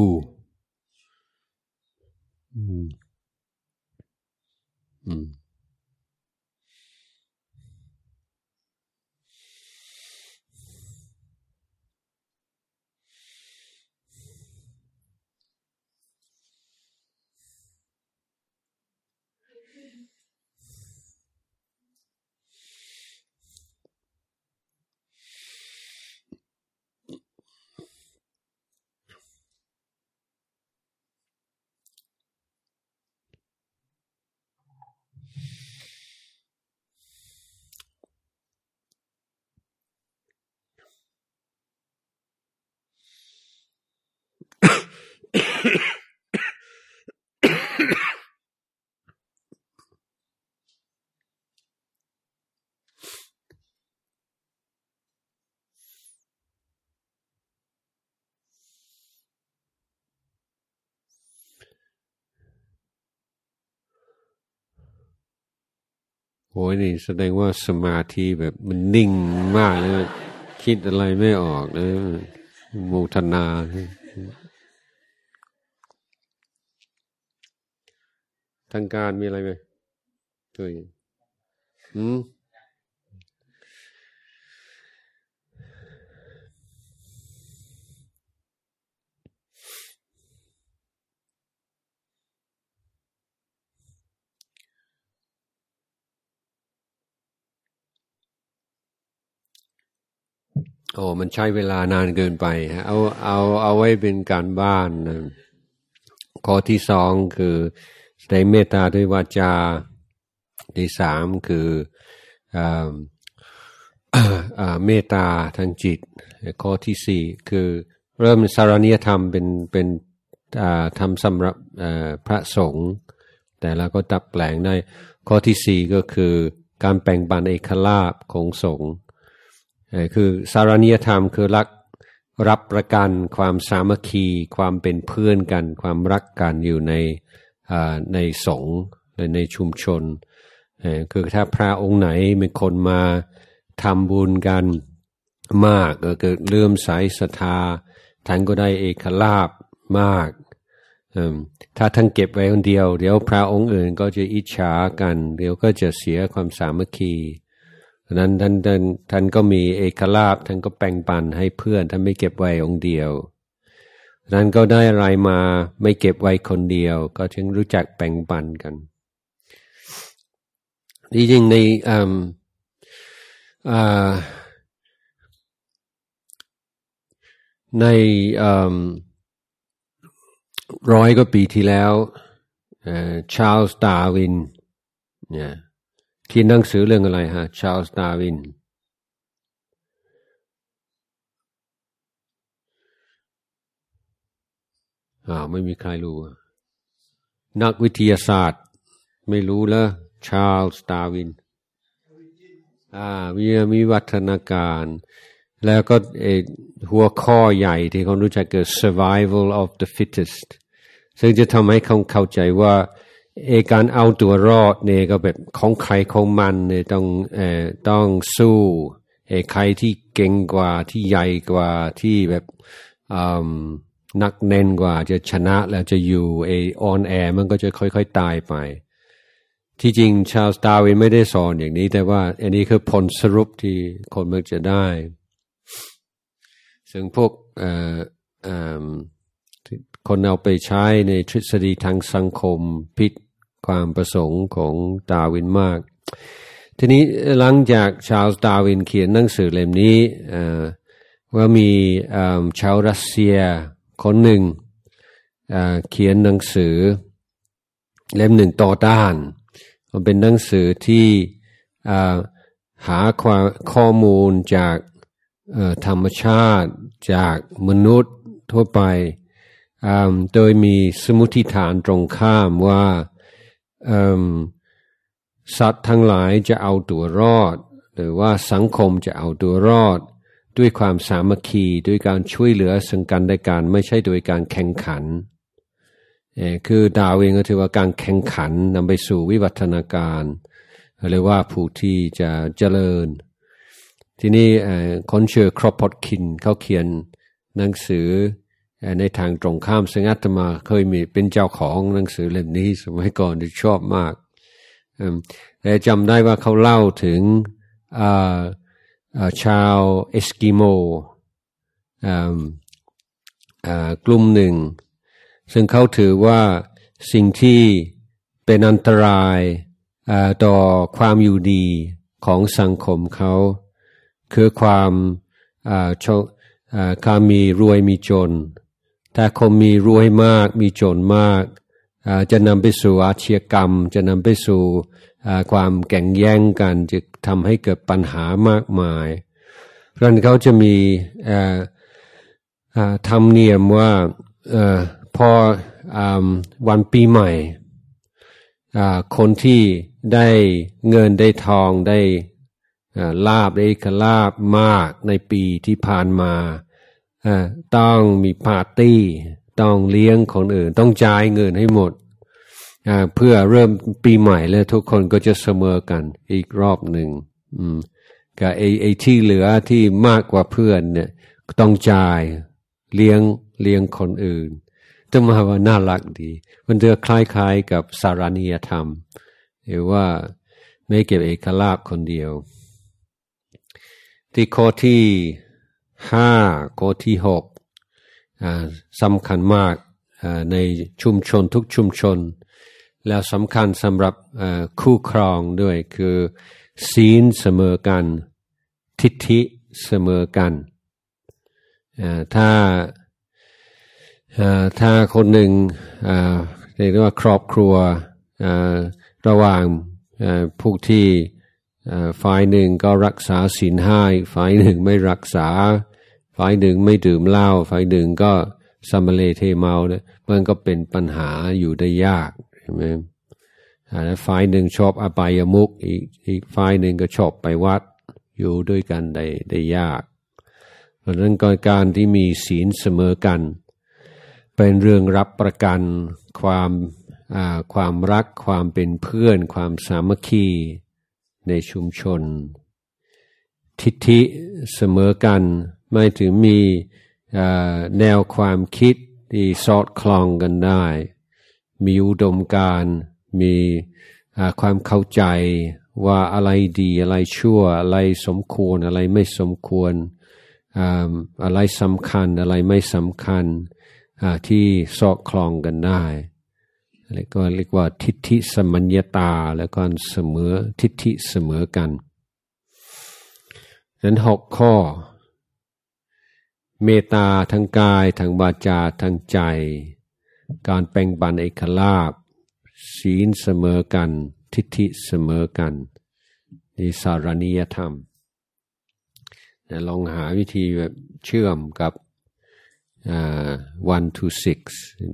โอ้ยนี่แสดงว่าสมาธิแบบมันนิ่งมากเลยคิดอะไรไม่ออกเลยโมทนาทางการมีอะไรไหมช่วยมันใช้เวลานานเกินไปเอาไว้เป็นการบ้านนะข้อที่2คือแสดงเมตตาด้วยวาจาที่3คือเมตตาทางจิตข้อที่4คือเริ่มสารณียธรรมเป็นทำสำหรับพระสงฆ์แต่แล้วก็ตัดแปลงได้ข้อที่4ก็คือการแบ่งปันเอกลาภของสงฆ์คือสารณียธรรมคือรับประกันความสามัคคีความเป็นเพื่อนกันความรักกันอยู่ในสงฆ์ในชุมชนคือถ้าพระองค์ไหนมีคนมาทำบุญกันมากก็เกิดเลื่อมใสศรัทธาท่านก็ได้เอกลาภมากถ้าท่านเก็บไว้คนเดียวเดี๋ยวพระองค์อื่นก็จะอิจฉากันเดี๋ยวก็จะเสียความสามัคคีนั้นท่านก็มีเอกลาภท่านก็แบ่งปันให้เพื่อนท่านไม่เก็บไว้องค์เดียวนั้นก็ได้อะไรมาไม่เก็บไว้คนเดียวก็จึงรู้จักแบ่งปันกันจริงๆในใน100 กว่าปีที่แล้วชาร์ลส์ดาร์วินเนี่ยเขียนหนังสือเรื่องอะไรฮะชาร์ลส์ดาร์วินไม่มีใครรู้นักวิทยาศาสตร์ไม่รู้แล้วชาร์ลส์ดาร์วินมีวัฒนาการแล้วก็หัวข้อใหญ่ที่เขารู้จักคือ survival of the fittest ซึ่งจะทำให้เขาเข้าใจว่าการเอาตัวรอดเนี่ยก็แบบของใครของมันเนี่ยต้องสู้ใครที่เก่งกว่าที่ใหญ่กว่าที่แบบนักแน่นกว่าจะชนะแล้วจะอยู่อ่อนแอมันก็จะค่อยๆตายไปที่จริงชาร์ลส์ดาร์วินไม่ได้สอนอย่างนี้แต่ว่าอันนี้คือผลสรุปที่คนมักจะได้ซึ่งพวกคนเอาไปใช้ในทฤษฎีทางสังคมผิดความประสงค์ของดาร์วินมากทีนี้หลังจากชาร์ลส์ดาร์วินเขียนหนังสือเล่มนี้ว่ามีชาวรัสเซียคนหนึ่งเขียนหนังสือเล่มหนึ่งต่อต้านมันเป็นหนังสือที่หาข้อมูลจากธรรมชาติจากมนุษย์ทั่วไปโดยมีสมมุติฐานตรงข้ามว่าสัตว์ทั้งหลายจะเอาตัวรอดหรือว่าสังคมจะเอาตัวรอดด้วยความสามัคคีด้วยการช่วยเหลือซึ่งกันและกันไม่ใช่โดยการแข่งขันคือดาร์วินก็ถือว่าการแข่งขันนำไปสู่วิวัฒนาการหรือว่าผู้ที่จะเจริญทีนี้คนชื่อครอปพอตคินเขาเขียนหนังสือในทางตรงข้ามซึ่งอาตมาเคยมีเป็นเจ้าของหนังสือเล่มนี้สมัยก่อนที่ชอบมากแต่จำได้ว่าเขาเล่าถึงชาวเอสกิโมกลุ่มหนึ่งซึ่งเขาถือว่าสิ่งที่เป็นอันตรายต่อความอยู่ดีของสังคมเขาคือความมีรวยมีจนถ้าคนมีรวยมากมีจนมากจะนำไปสู่อาชญากรรมจะนำไปสู่ความแข่งแย่งกันจะทำให้เกิดปัญหามากมายเพราะฉะนั้นเขาจะมีธรรมเนียมว่าพอวันปีใหม่คนที่ได้เงินได้ทองได้ลาภได้ลาภมากในปีที่ผ่านมาต้องมีปาร์ตี้ต้องเลี้ยงคนอื่นต้องจ่ายเงินให้หมดเพื่อเริ่มปีใหม่แล้วทุกคนก็จะเสมอกันอีกรอบหนึ่งกับไอ้ที่เหลือที่มากกว่าเพื่อนเนี่ยต้องจ่ายเลี้ยงคนอื่นแต่มาว่าน่ารักดีมันจะคล้ายๆกับสารนิยธรรมหรือว่าไม่เก็บเอกลาภคนเดียวที่ข้อที่5ข้อที่6สำคัญมากในชุมชนทุกชุมชนแล้วสำคัญสำหรับคู่ครองด้วยคือศีลเสมอกันทิฏฐิเสมอกันถ้าคนหนึ่งเรียกว่าครอบครัวระหว่างผู้ที่ฝ่ายหนึ่งก็รักษาศีล5ฝ่ายหนึ่งไม่รักษาฝ่ายหนึ่งไม่ดื่มเหล้าฝ่ายหนึ่งก็สมเลเทเมาเนี่ยมันก็เป็นปัญหาอยู่ได้ยากใช่ไหมฝ่ายหนึ่งชอบอบายมุขอีกฝ่ายหนึ่งก็ชอบไปวัดอยู่ด้วยกันได้ยากเพราะฉะนั้นการที่มีศีลเสมอกันเป็นเรื่องรับประกันความรักความเป็นเพื่อนความสามัคคีในชุมชนทิฏฐิเสมอกันไม่ถึงมีแนวความคิดที่สอดคล้องกันได้มีอุดมการณ์มีความเข้าใจว่าอะไรดีอะไรชั่วอะไรสมควรอะไรไม่สมควรอะไรสำคัญอะไรไม่สำคัญที่สอดคล้องกันได้แล้วก็เรียกว่าทิฏฐิสมัญญตาแล้วก็เสมอทิฏฐิเสมอกันนั้น6ข้อเมตตาทางกายทางวาจาทางใจการแบ่งปันเอกลาภศีลเสมอกันทิฏฐิเสมอกันนี่สารณียธรรมลองหาวิธีแบบเชื่อมกับ1 to 6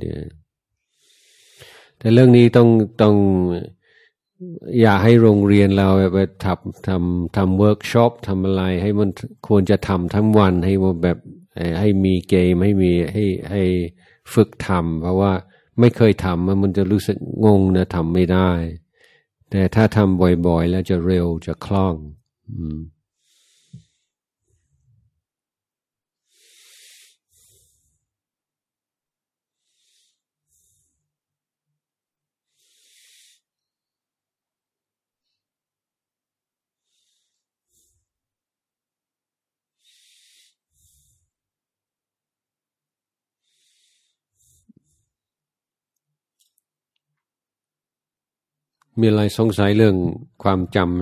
แต่เรื่องนี้ต้องอย่าให้โรงเรียนเราแบบทำเวิร์กช็อปทำอะไรให้มันควรจะทำทั้งวันให้มันแบบให้มีเกมให้ฝึกทำเพราะว่าไม่เคยทำมันจะรู้สึกงงนะทำไม่ได้แต่ถ้าทำบ่อยๆแล้วจะเร็วจะคล่องมีอะไรสงสัยเรื่องความจำ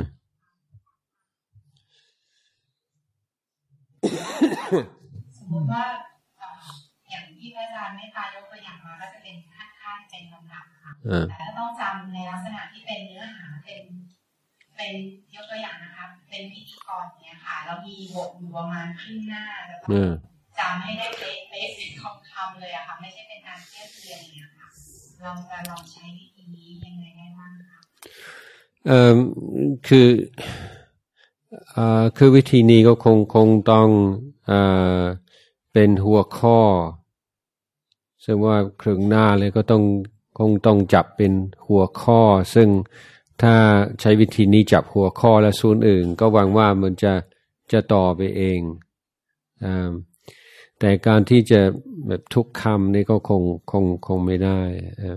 สมมติว่าอย่างที่พระอาจารย์เมตตายกตัวอย่างมาก็จะเป็นขั้นเป็นลำดับค่ะแต่ถ้าต้องจำในลักษณะที่เป็นเนื้อหาเป็นยกตัวอย่างนะคะเป็นพิธีกรเนี่ยค่ะแล้วมีบทอยู่ประมาณครึ่งหน้าจะต้องจำให้ได้เป๊ะเป็นคำเลยอะค่ะไม่ใช่เป็นการเทียบเรียงเนี่ยค่ะเราจะลองใช้วิธีนี้ยังไงได้บ้างคะคือวิธีนี้ก็คงต้องเป็นหัวข้อซึ่งว่าครึ่งหน้าเลยก็คงต้องจับเป็นหัวข้อซึ่งถ้าใช้วิธีนี้จับหัวข้อและส่วนอื่นก็หวังว่ามันจะต่อไปเองแต่การที่จะแบบทุกคำนี่ก็คงไม่ได้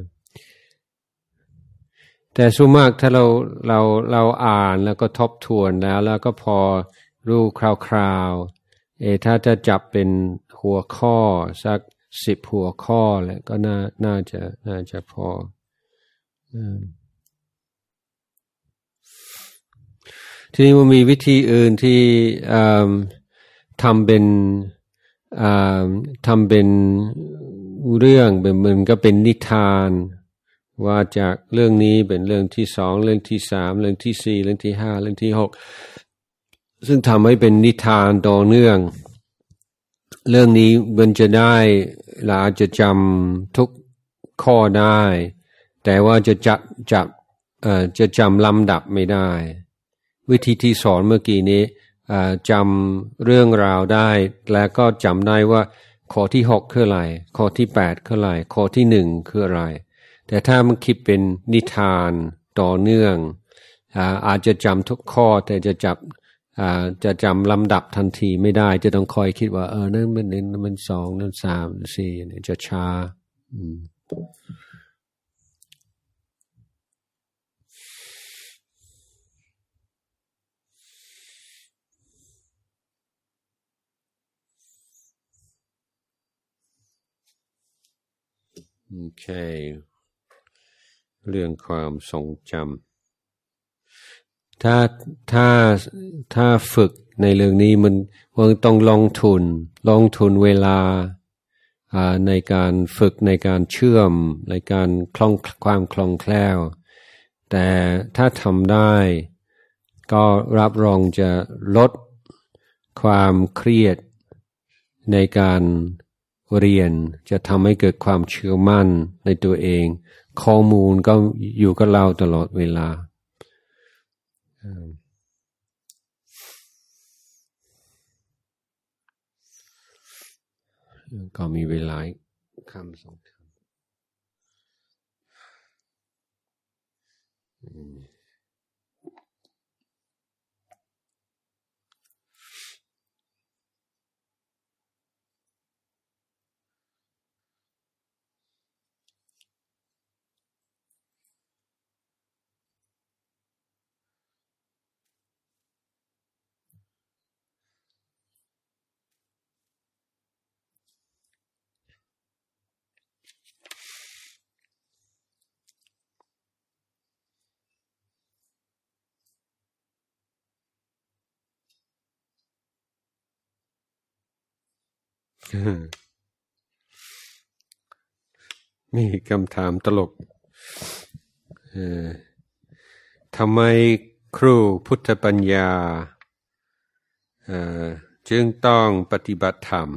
แต่ส่วนมากถ้าเราอ่านแล้วก็ทบทวนแล้วก็พอรู้คร่าวๆถ้าจะจับเป็นหัวข้อสัก10หัวข้อแล้วก็น่าจะพอทีนี้มันมีวิธีอื่นที่ทำเป็นเรื่องเป็นเหมือนก็เป็นนิทานว่าจากเรื่องนี้เป็นเรื่องที่2เรื่องที่3เรื่องที่4เรื่องที่5เรื่องที่6ซึ่งทำให้เป็นนิทานต่อเนื่องเรื่องนี้มันจะได้เราอาจจะจำทุกข้อได้แต่ว่าจะจำลำดับไม่ได้วิธีที่สอนเมื่อกี้นี้จำเรื่องราวได้แล้วก็จำได้ว่าข้อที่6คืออะไรข้อที่8คืออะไรข้อที่1คืออะไรแต่ถ้ามันคิดเป็นนิทานต่อเนื่องอาจจะจำทุกข้อแต่จะจำลำดับทันทีไม่ได้จะต้องคอยคิดว่านั่นมัน2นั่น3นั่น4เนี่ยจะช้าโอเคเรื่องความทรงจำถ้าฝึกในเรื่องนี้มันต้องลงทุนเวลาในการฝึกในการเชื่อมในการความคล่องแคล่วแต่ถ้าทำได้ก็รับรองจะลดความเครียดในการเรียนจะทำให้เกิดความเชื่อมั่นในตัวเองข้อมูลก็อยู่กับเราตลอดเวลาก็มีเวลาคำสองคำมีคำถามตลกทำไมครูพุทธปัญญาจึงต้องปฏิบัติธรรม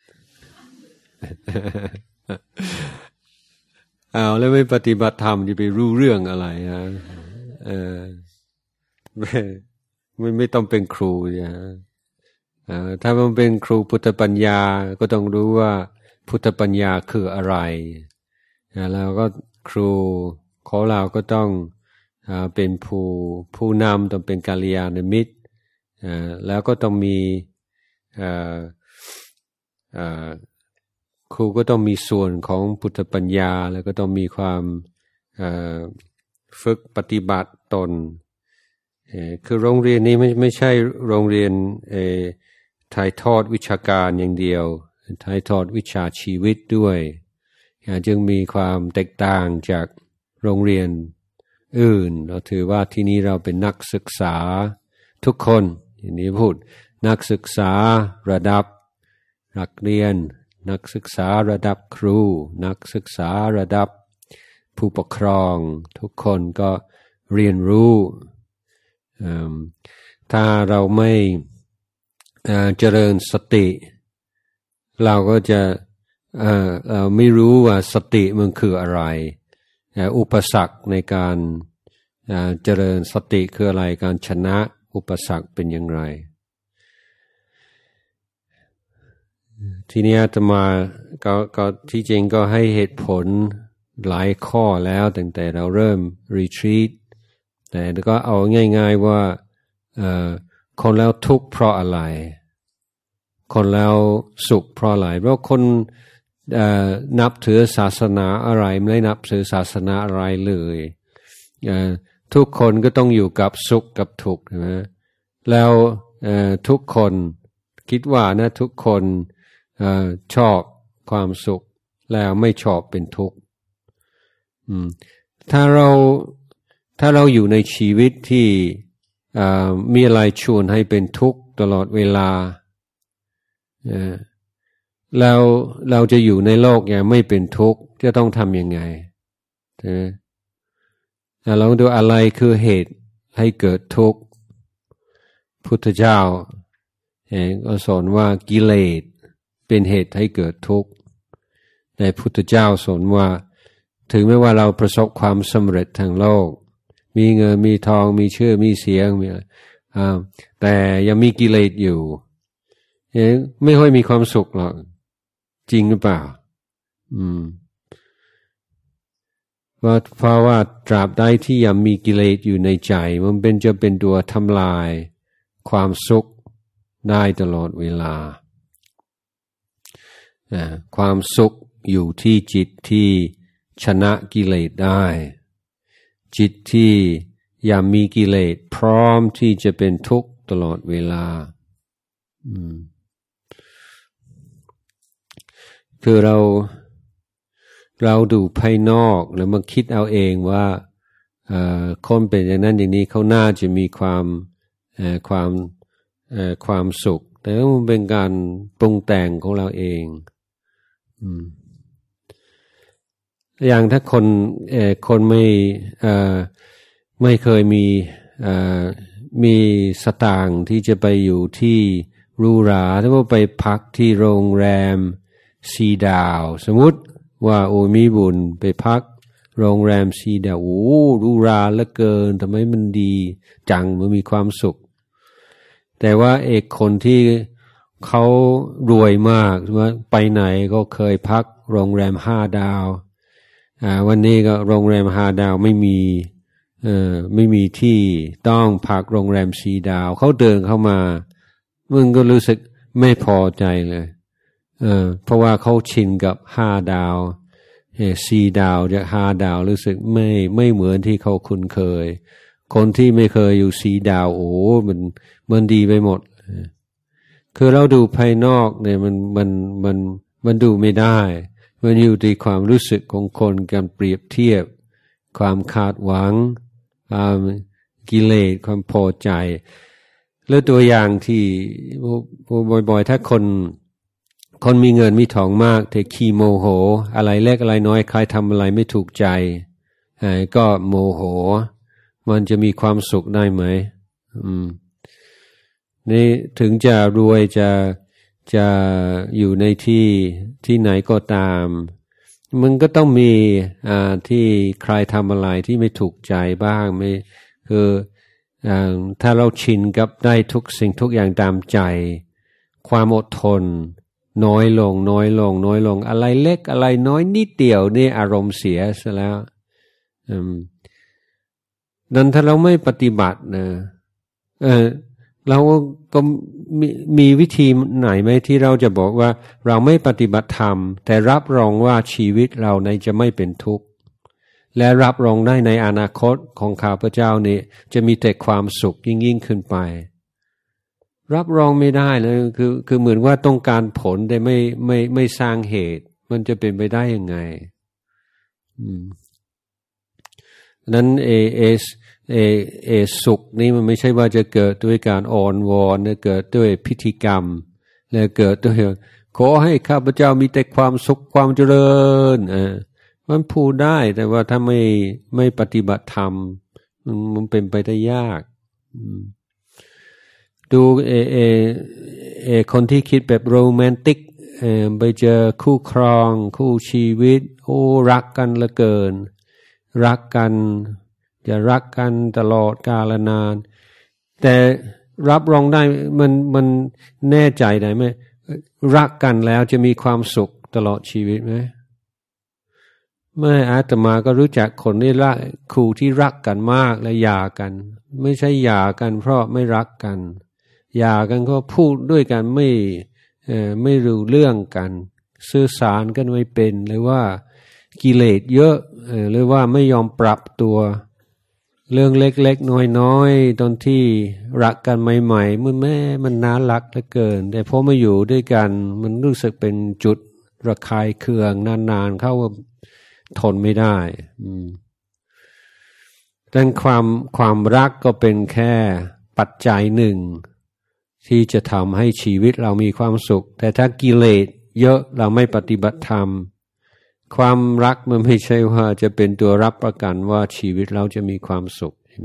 แล้วไม่ปฏิบัติธรรมจะไปรู้เรื่องอะไรฮะไม่ต้องเป็นครูนะถ้ามันเป็นครูพุทธปัญญาก็ต้องรู้ว่าพุทธปัญญาคืออะไรแล้วก็ครูของเราก็ต้องเป็นผู้นำต้องเป็นกัลยาณมิตรแล้วก็ต้องมีครูก็ต้องมีส่วนของพุทธปัญญาแล้วก็ต้องมีความฝึกปฏิบัติตนคือโรงเรียนนี้ไม่ใช่โรงเรียนถ่ายทอดวิชาการอย่างเดียวถ่ายทอดวิชาชีวิตด้วยจึงมีความแตกต่างจากโรงเรียนอื่นเราถือว่าที่นี้เราเป็นนักศึกษาทุกคนทีนี้พูดนักศึกษาระดับนักเรียนนักศึกษาระดับครูนักศึกษาระดับผู้ปกครองทุกคนก็เรียนรู้ถ้าเราไม่เจริญสติเราก็จะไม่รู้ว่าสติมันคืออะไรอุปสรรคในการเจริญสติคืออะไรการชนะอุปสรรคเป็นอย่างไรทีนี้อาตมาก็ที่จริงก็ให้เหตุผลหลายข้อแล้วตั้งแต่เราเริ่มรีทรีตแต่ก็เอาง่ายๆว่าคนแล้วทุกข์เพราะอะไรคนแล้วสุขเพราะอะไรเพราะคนนับถือศาสนาอะไรไม่ได้นับถือศาสนาอะไรเลยทุกคนก็ต้องอยู่กับสุขกับทุกข์นะแล้วทุกคนคิดว่านะทุกคนชอบความสุขแล้วไม่ชอบเป็นทุกข์ถ้าเราอยู่ในชีวิตที่มีอะไรชวนให้เป็นทุกข์ตลอดเวลาแล้วเราจะอยู่ในโลกอย่างไม่เป็นทุกข์จะต้องทำยังไงเราดูอะไรคือเหตุให้เกิดทุกข์พุทธเจ้าก็สอนว่ากิเลสเป็นเหตุให้เกิดทุกข์แต่พุทธเจ้าสอนว่าถึงแม้ว่าเราประสบความสำเร็จทางโลกมีเงินมีทองมีชื่อมีเสียงมีแต่ยังมีกิเลสอยู่ไม่ค่อยมีความสุขหรอกจริงหรือเปล่าเพราะว่าตราบใดที่ยังมีกิเลสอยู่ในใจมันจะเป็นตัวทำลายความสุขได้ตลอดเวลาความสุขอยู่ที่จิตที่ชนะกิเลสได้จิตที่ยังมีกิเลสพร้อมที่จะเป็นทุกข์ตลอดเวลาคือเราดูภายนอกแล้วมาคิดเอาเองว่าคนเป็นอย่างนั้นอย่างนี้เขาน่าจะมีความสุขแต่มันเป็นการปรุงแต่งของเราเองอย่างถ้าคนไม่เคยมีสตางค์ที่จะไปอยู่ที่หรูหราถ้าว่าไปพักที่โรงแรม4 ดาวสมมุติว่าโอ้มีบุญไปพักโรงแรม4 ดาวโอ้หรูหราเหลือเกินทำไมมันดีจังมันมีความสุขแต่ว่าคนที่เขารวยมากว่าไปไหนก็เคยพักโรงแรม5 ดาววันนี้ก็โรงแรม5 ดาวไม่มีที่ต้องพักโรงแรม4 ดาวเขาเดินเข้ามามึงก็รู้สึกไม่พอใจเลยเพราะว่าเขาชินกับ5 ดาว4 ดาวจาก5 ดาวรู้สึกไม่เหมือนที่เขาคุ้นเคยคนที่ไม่เคยอยู่4 ดาวโอ้มันดีไปหมดคือเราดูภายนอกเนี่ยมันดูไม่ได้มันอยู่ที่ความรู้สึกของคนการเปรียบเทียบความคาดหวังกิเลสความพอใจแล้วตัวอย่างที่บ่อยๆถ้าคนคนมีเงินมีทองมากแต่ขี้โมโหอะไรเล็กอะไรน้อยใครทำอะไรไม่ถูกใจก็โมโหมันจะมีความสุขได้ไหมนี่ถึงจะรวยจะอยู่ในที่ไหนก็ตามมันก็ต้องมีที่ใครทำอะไรที่ไม่ถูกใจบ้างไม่คือถ้าเราชินกับได้ทุกสิ่งทุกอย่างตามใจความอดทนน้อยลงอะไรเล็กอะไรน้อยนิดเดียวนี่อารมณ์เสียซะแล้วนั้นถ้าเราไม่ปฏิบัตินะเราก็มีวิธีไหนไหมที่เราจะบอกว่าเราไม่ปฏิบัติธรรมแต่รับรองว่าชีวิตเราในจะไม่เป็นทุกข์และรับรองได้ในอนาคตของข้าพเจ้านี้จะมีแต่ความสุขยิ่งขึ้นไปรับรองไม่ได้เลยคือเหมือนว่าต้องการผลแต่ไม่สร้างเหตุมันจะเป็นไปได้ยังไงนั้นสุขนี้มันไม่ใช่ว่าจะเกิดด้วยการอ่อนวอนเกิดด้วยพิธีกรรมและเกิดด้วยขอให้ข้าพเจ้ามีแต่ความสุขความเจริญมันพูดได้แต่ว่าถ้าไม่ปฏิบัติธรรมมันเป็นไปได้ยากดูคนที่คิดแบบโรแมนติกไปเจอคู่ครองคู่ชีวิตโอ้รักกันเหลือเกินรักกันจะรักกันตลอดกาลนานแต่รับรองได้มันแน่ใจได้ไหมรักกันแล้วจะมีความสุขตลอดชีวิตไหมเมื่ออาตมาก็รู้จักคนที่รักครูที่รักกันมากและหย่ากันไม่ใช่หย่ากันเพราะไม่รักกันหย่ากันก็พูดด้วยกันไม่รู้เรื่องกันสื่อสารกันไม่เป็นหรือว่ากิเลสเยอะหรือว่าไม่ยอมปรับตัวเรื่องเล็กๆน้อยๆตอนที่รักกันใหม่ๆมันน่ารักเหลือเกินแต่พอมาอยู่ด้วยกันมันรู้สึกเป็นจุดระคายเคืองนานๆเข้าทนไม่ได้ดังความรักก็เป็นแค่ปัจจัยหนึ่งที่จะทำให้ชีวิตเรามีความสุขแต่ถ้ากิเลสเยอะเราไม่ปฏิบัติธรรมความรักมันไม่ใช่ว่าจะเป็นตัวรับประกันว่าชีวิตเราจะมีความสุขใช่ไหม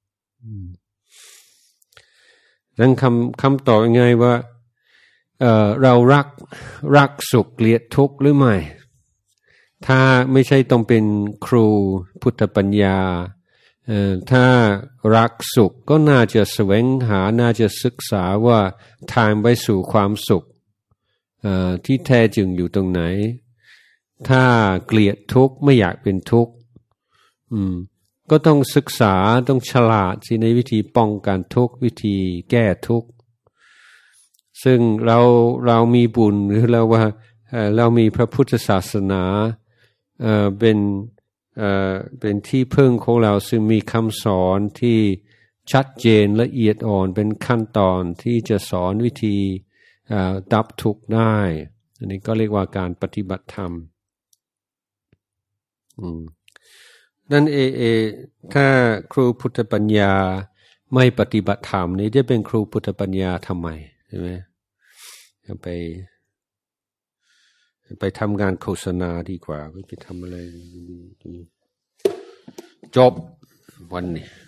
ดังคำตอบยังไงว่าเรารักสุขเกลียดทุกข์หรือไม่ถ้าไม่ใช่ต้องเป็นครูพุทธปัญญาถ้ารักสุขก็น่าจะแสวงหาน่าจะศึกษาว่าทางไปสู่ความสุขที่แท้จริงอยู่ตรงไหนถ้าเกลียดทุกข์ไม่อยากเป็นทุกข์ก็ต้องศึกษาต้องฉลาดสิในวิธีป้องกันทุกข์วิธีแก้ทุกข์ซึ่งเรามีบุญหรือเรามีพระพุทธศาสนาเป็นที่พึ่งของเราซึ่งมีคำสอนที่ชัดเจนละเอียดอ่อนเป็นขั้นตอนที่จะสอนวิธีดับทุกข์ได้อันนี้ก็เรียกว่าการปฏิบัติธรรมนั่นถ้าครูพุทธปัญญาไม่ปฏิบัติธรรมนี่จะเป็นครูพุทธปัญญาทำไมใช่ไหมไปทำงานโฆษณาดีกว่าไปทำอะไรจบวันนี้